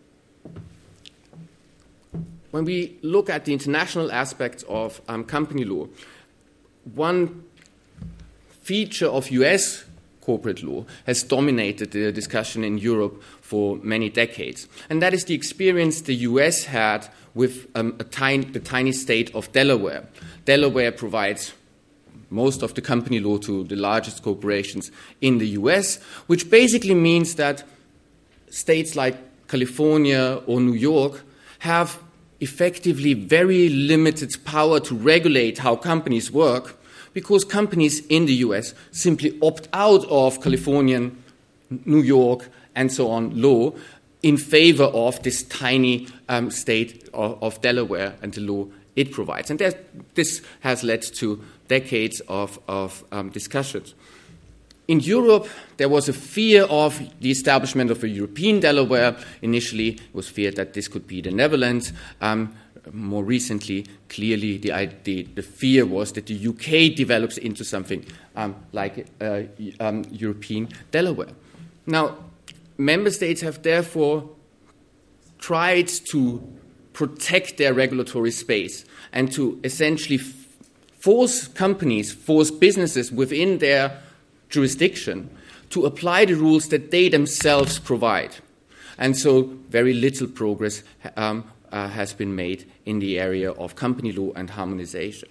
Speaker 15: when we look at the international aspects of um, company law, one feature of U S corporate law has dominated the discussion in Europe for many decades. And that is the experience the U S had with um, a tiny, the tiny state of Delaware. Delaware provides most of the company law to the largest corporations in the U S, which basically means that states like California or New York have effectively very limited power to regulate how companies work, because companies in the U S simply opt out of Californian, New York, and so on law in favor of this tiny um, state of, of Delaware and the law it provides. And this has led to decades of, of um, discussions. In Europe, there was a fear of the establishment of a European Delaware. Initially, it was feared that this could be the Netherlands. Um, more recently, clearly, the, the, the fear was that the U K develops into something um, like uh, um, European Delaware. Now, member states have therefore tried to protect their regulatory space and to essentially f- force companies, force businesses within their jurisdiction to apply the rules that they themselves provide. And so very little progress um, uh, has been made in the area of company law and harmonization.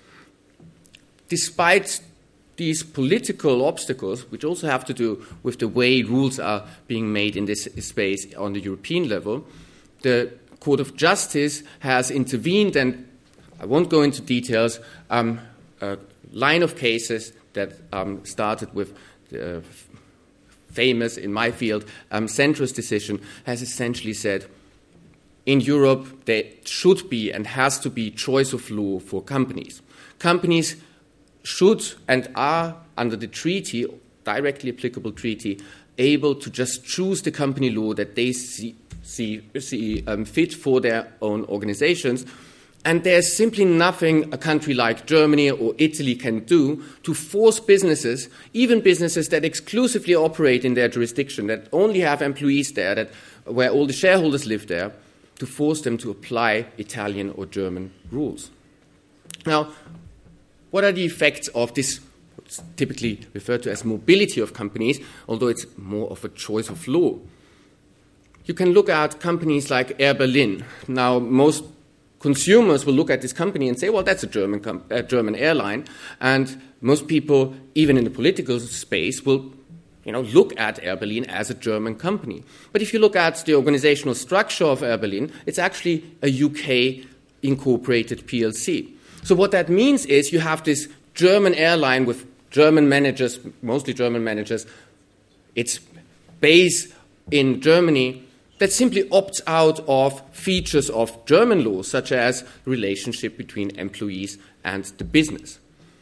Speaker 15: Despite these political obstacles, which also have to do with the way rules are being made in this space on the European level, the Court of Justice has intervened, and I won't go into details, um, a line of cases that um, started with the f- famous, in my field, um, centrist decision, has essentially said, in Europe, there should be and has to be choice of law for companies. Companies should and are, under the treaty, directly applicable treaty, able to just choose the company law that they see, see, see um, fit for their own organizations. And there's simply nothing a country like Germany or Italy can do to force businesses, even businesses that exclusively operate in their jurisdiction, that only have employees there, that where all the shareholders live there, to force them to apply Italian or German rules. Now, what are the effects of this, what's typically referred to as mobility of companies, although it's more of a choice of law? You can look at companies like Air Berlin. Now, most consumers will look at this company and say, well, that's a German, com- a German airline. And most people, even in the political space, will you know, look at Air Berlin as a German company. But if you look at the organizational structure of Air Berlin, it's actually a U K incorporated P L C. So what that means is you have this German airline with German managers, mostly German managers. It's based in Germany, that simply opts out of features of German law, such as relationship between employees and the business.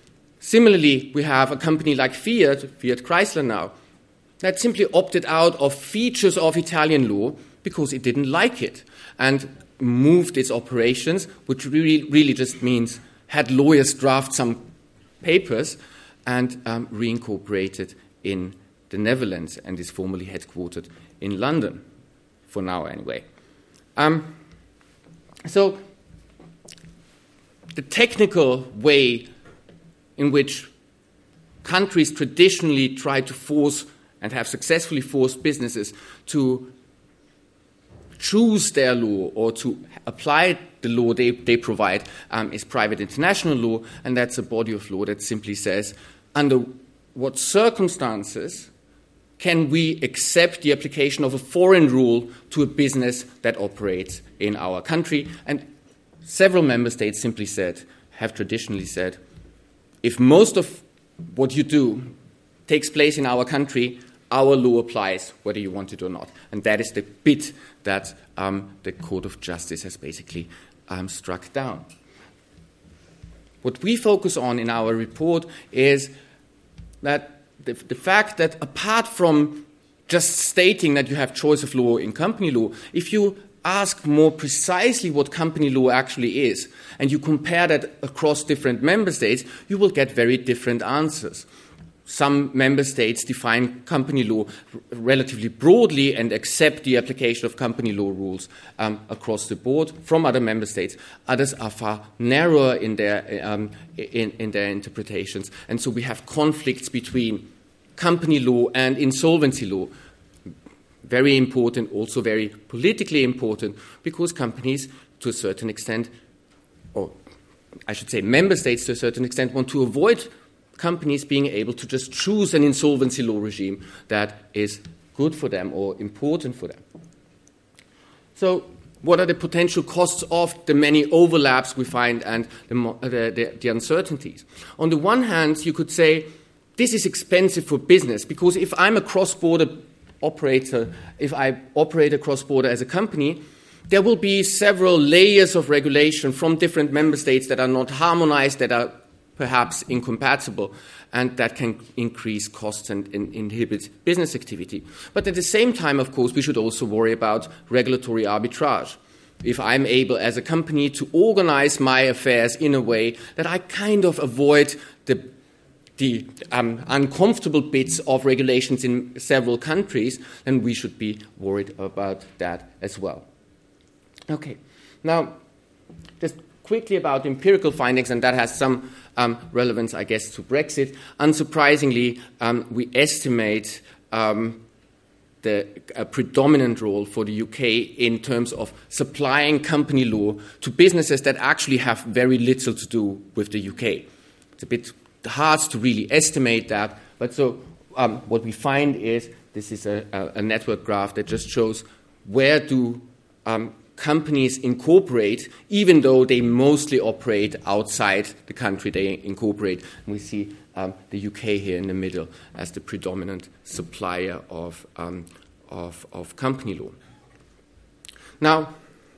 Speaker 15: Similarly, we have a company like Fiat, Fiat Chrysler now, that simply opted out of features of Italian law because it didn't like it and moved its operations, which really, really just means had lawyers draft some papers and um, reincorporated in the Netherlands and is formally headquartered in London, for now anyway. Um, so the technical way in which countries traditionally try to force and have successfully forced businesses to choose their law or to apply the law they, they provide um, is private international law, and that's a body of law that simply says under what circumstances can we accept the application of a foreign rule to a business that operates in our country. And several member states simply said, have traditionally said, if most of what you do takes place in our country, our law applies whether you want it or not. And that is the bit that um, the Court of Justice has basically um, struck down. What we focus on in our report is that the, the fact that apart from just stating that you have choice of law in company law, if you ask more precisely what company law actually is, and you compare that across different member states, you will get very different answers. Some member states define company law r- relatively broadly and accept the application of company law rules um, across the board from other member states. Others are far narrower in their, um, in, in their interpretations. And so we have conflicts between company law and insolvency law. Very important, also very politically important, because companies, to a certain extent, or I should say member states to a certain extent, want to avoid companies being able to just choose an insolvency law regime that is good for them or important for them. So what are the potential costs of the many overlaps we find and the, the, the, the uncertainties? On the one hand, you could say, this is expensive for business, because if I'm a cross-border operator, if I operate a cross-border as a company, there will be several layers of regulation from different member states that are not harmonized, that are perhaps incompatible, and that can increase costs and, and inhibit business activity. But at the same time, of course, we should also worry about regulatory arbitrage. If I'm able as a company to organize my affairs in a way that I kind of avoid the the um, uncomfortable bits of regulations in several countries, then we should be worried about that as well. Okay, now just quickly about empirical findings, and that has some um, relevance, I guess, to Brexit. Unsurprisingly, um, we estimate um, the a predominant role for the U K in terms of supplying company law to businesses that actually have very little to do with the U K. It's a bit hard to really estimate that, but so um, what we find is this is a, a network graph that just shows where do um, companies incorporate, even though they mostly operate outside the country they incorporate. And we see um, the U K here in the middle as the predominant supplier of, um, of, of company law. Now,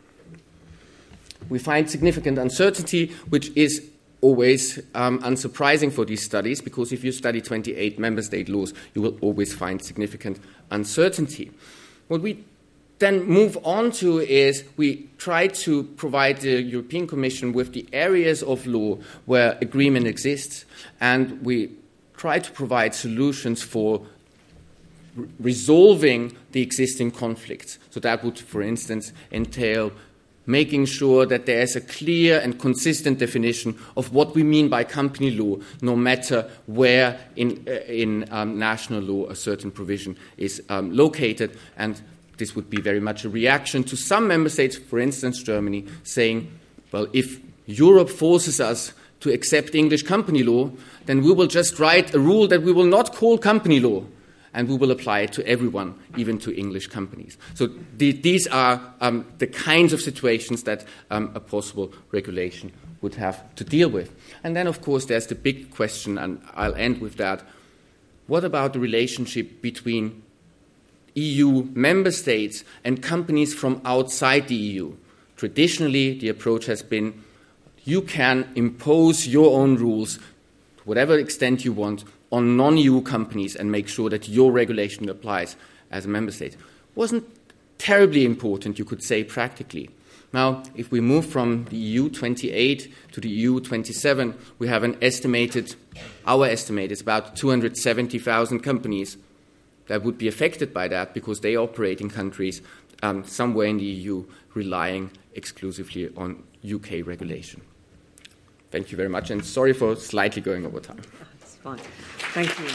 Speaker 15: we find significant uncertainty, which is always um, unsurprising for these studies, because if you study twenty-eight member state laws, you will always find significant uncertainty. What we then move on to is we try to provide the European Commission with the areas of law where agreement exists, and we try to provide solutions for re- resolving the existing conflicts. So that would, for instance, entail making sure that there is a clear and consistent definition of what we mean by company law, no matter where in, uh, in um, national law a certain provision is um, located. And this would be very much a reaction to some member states, for instance, Germany, saying, well, if Europe forces us to accept English company law, then we will just write a rule that we will not call company law, and we will apply it to everyone, even to English companies. So the, these are um, the kinds of situations that um, a possible regulation would have to deal with. And then, of course, there's the big question, and I'll end with that. What about the relationship between E U member states and companies from outside the E U? Traditionally, the approach has been you can impose your own rules whatever extent you want, on non-E U companies and make sure that your regulation applies as a member state. Wasn't terribly important, you could say, practically. Now, if we move from the E U twenty-eight to the E U twenty-seven, we have an estimated, our estimate is about two hundred seventy thousand companies that would be affected by that because they operate in countries um, somewhere in the E U relying exclusively on U K regulation. Thank you very much, and sorry for slightly going over time.
Speaker 1: That's fine. Thank you.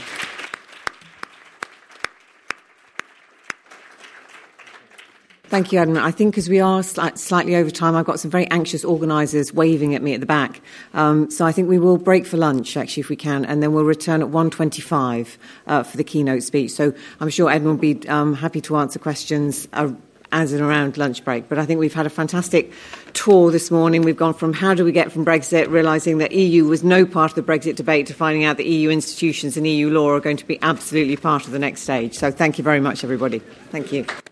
Speaker 1: Thank you, Adam. I think as we are sli- slightly over time, I've got some very anxious organisers waving at me at the back. Um, so I think we will break for lunch, actually, if we can, and then we'll return at one twenty-five uh, for the keynote speech. So I'm sure Edmund will be um, happy to answer questions uh, as and around lunch break. But I think we've had a fantastic tour this morning. We've gone from how do we get from Brexit, realising that E U was no part of the Brexit debate, to finding out that E U institutions and E U law are going to be absolutely part of the next stage. So thank you very much, everybody. Thank you.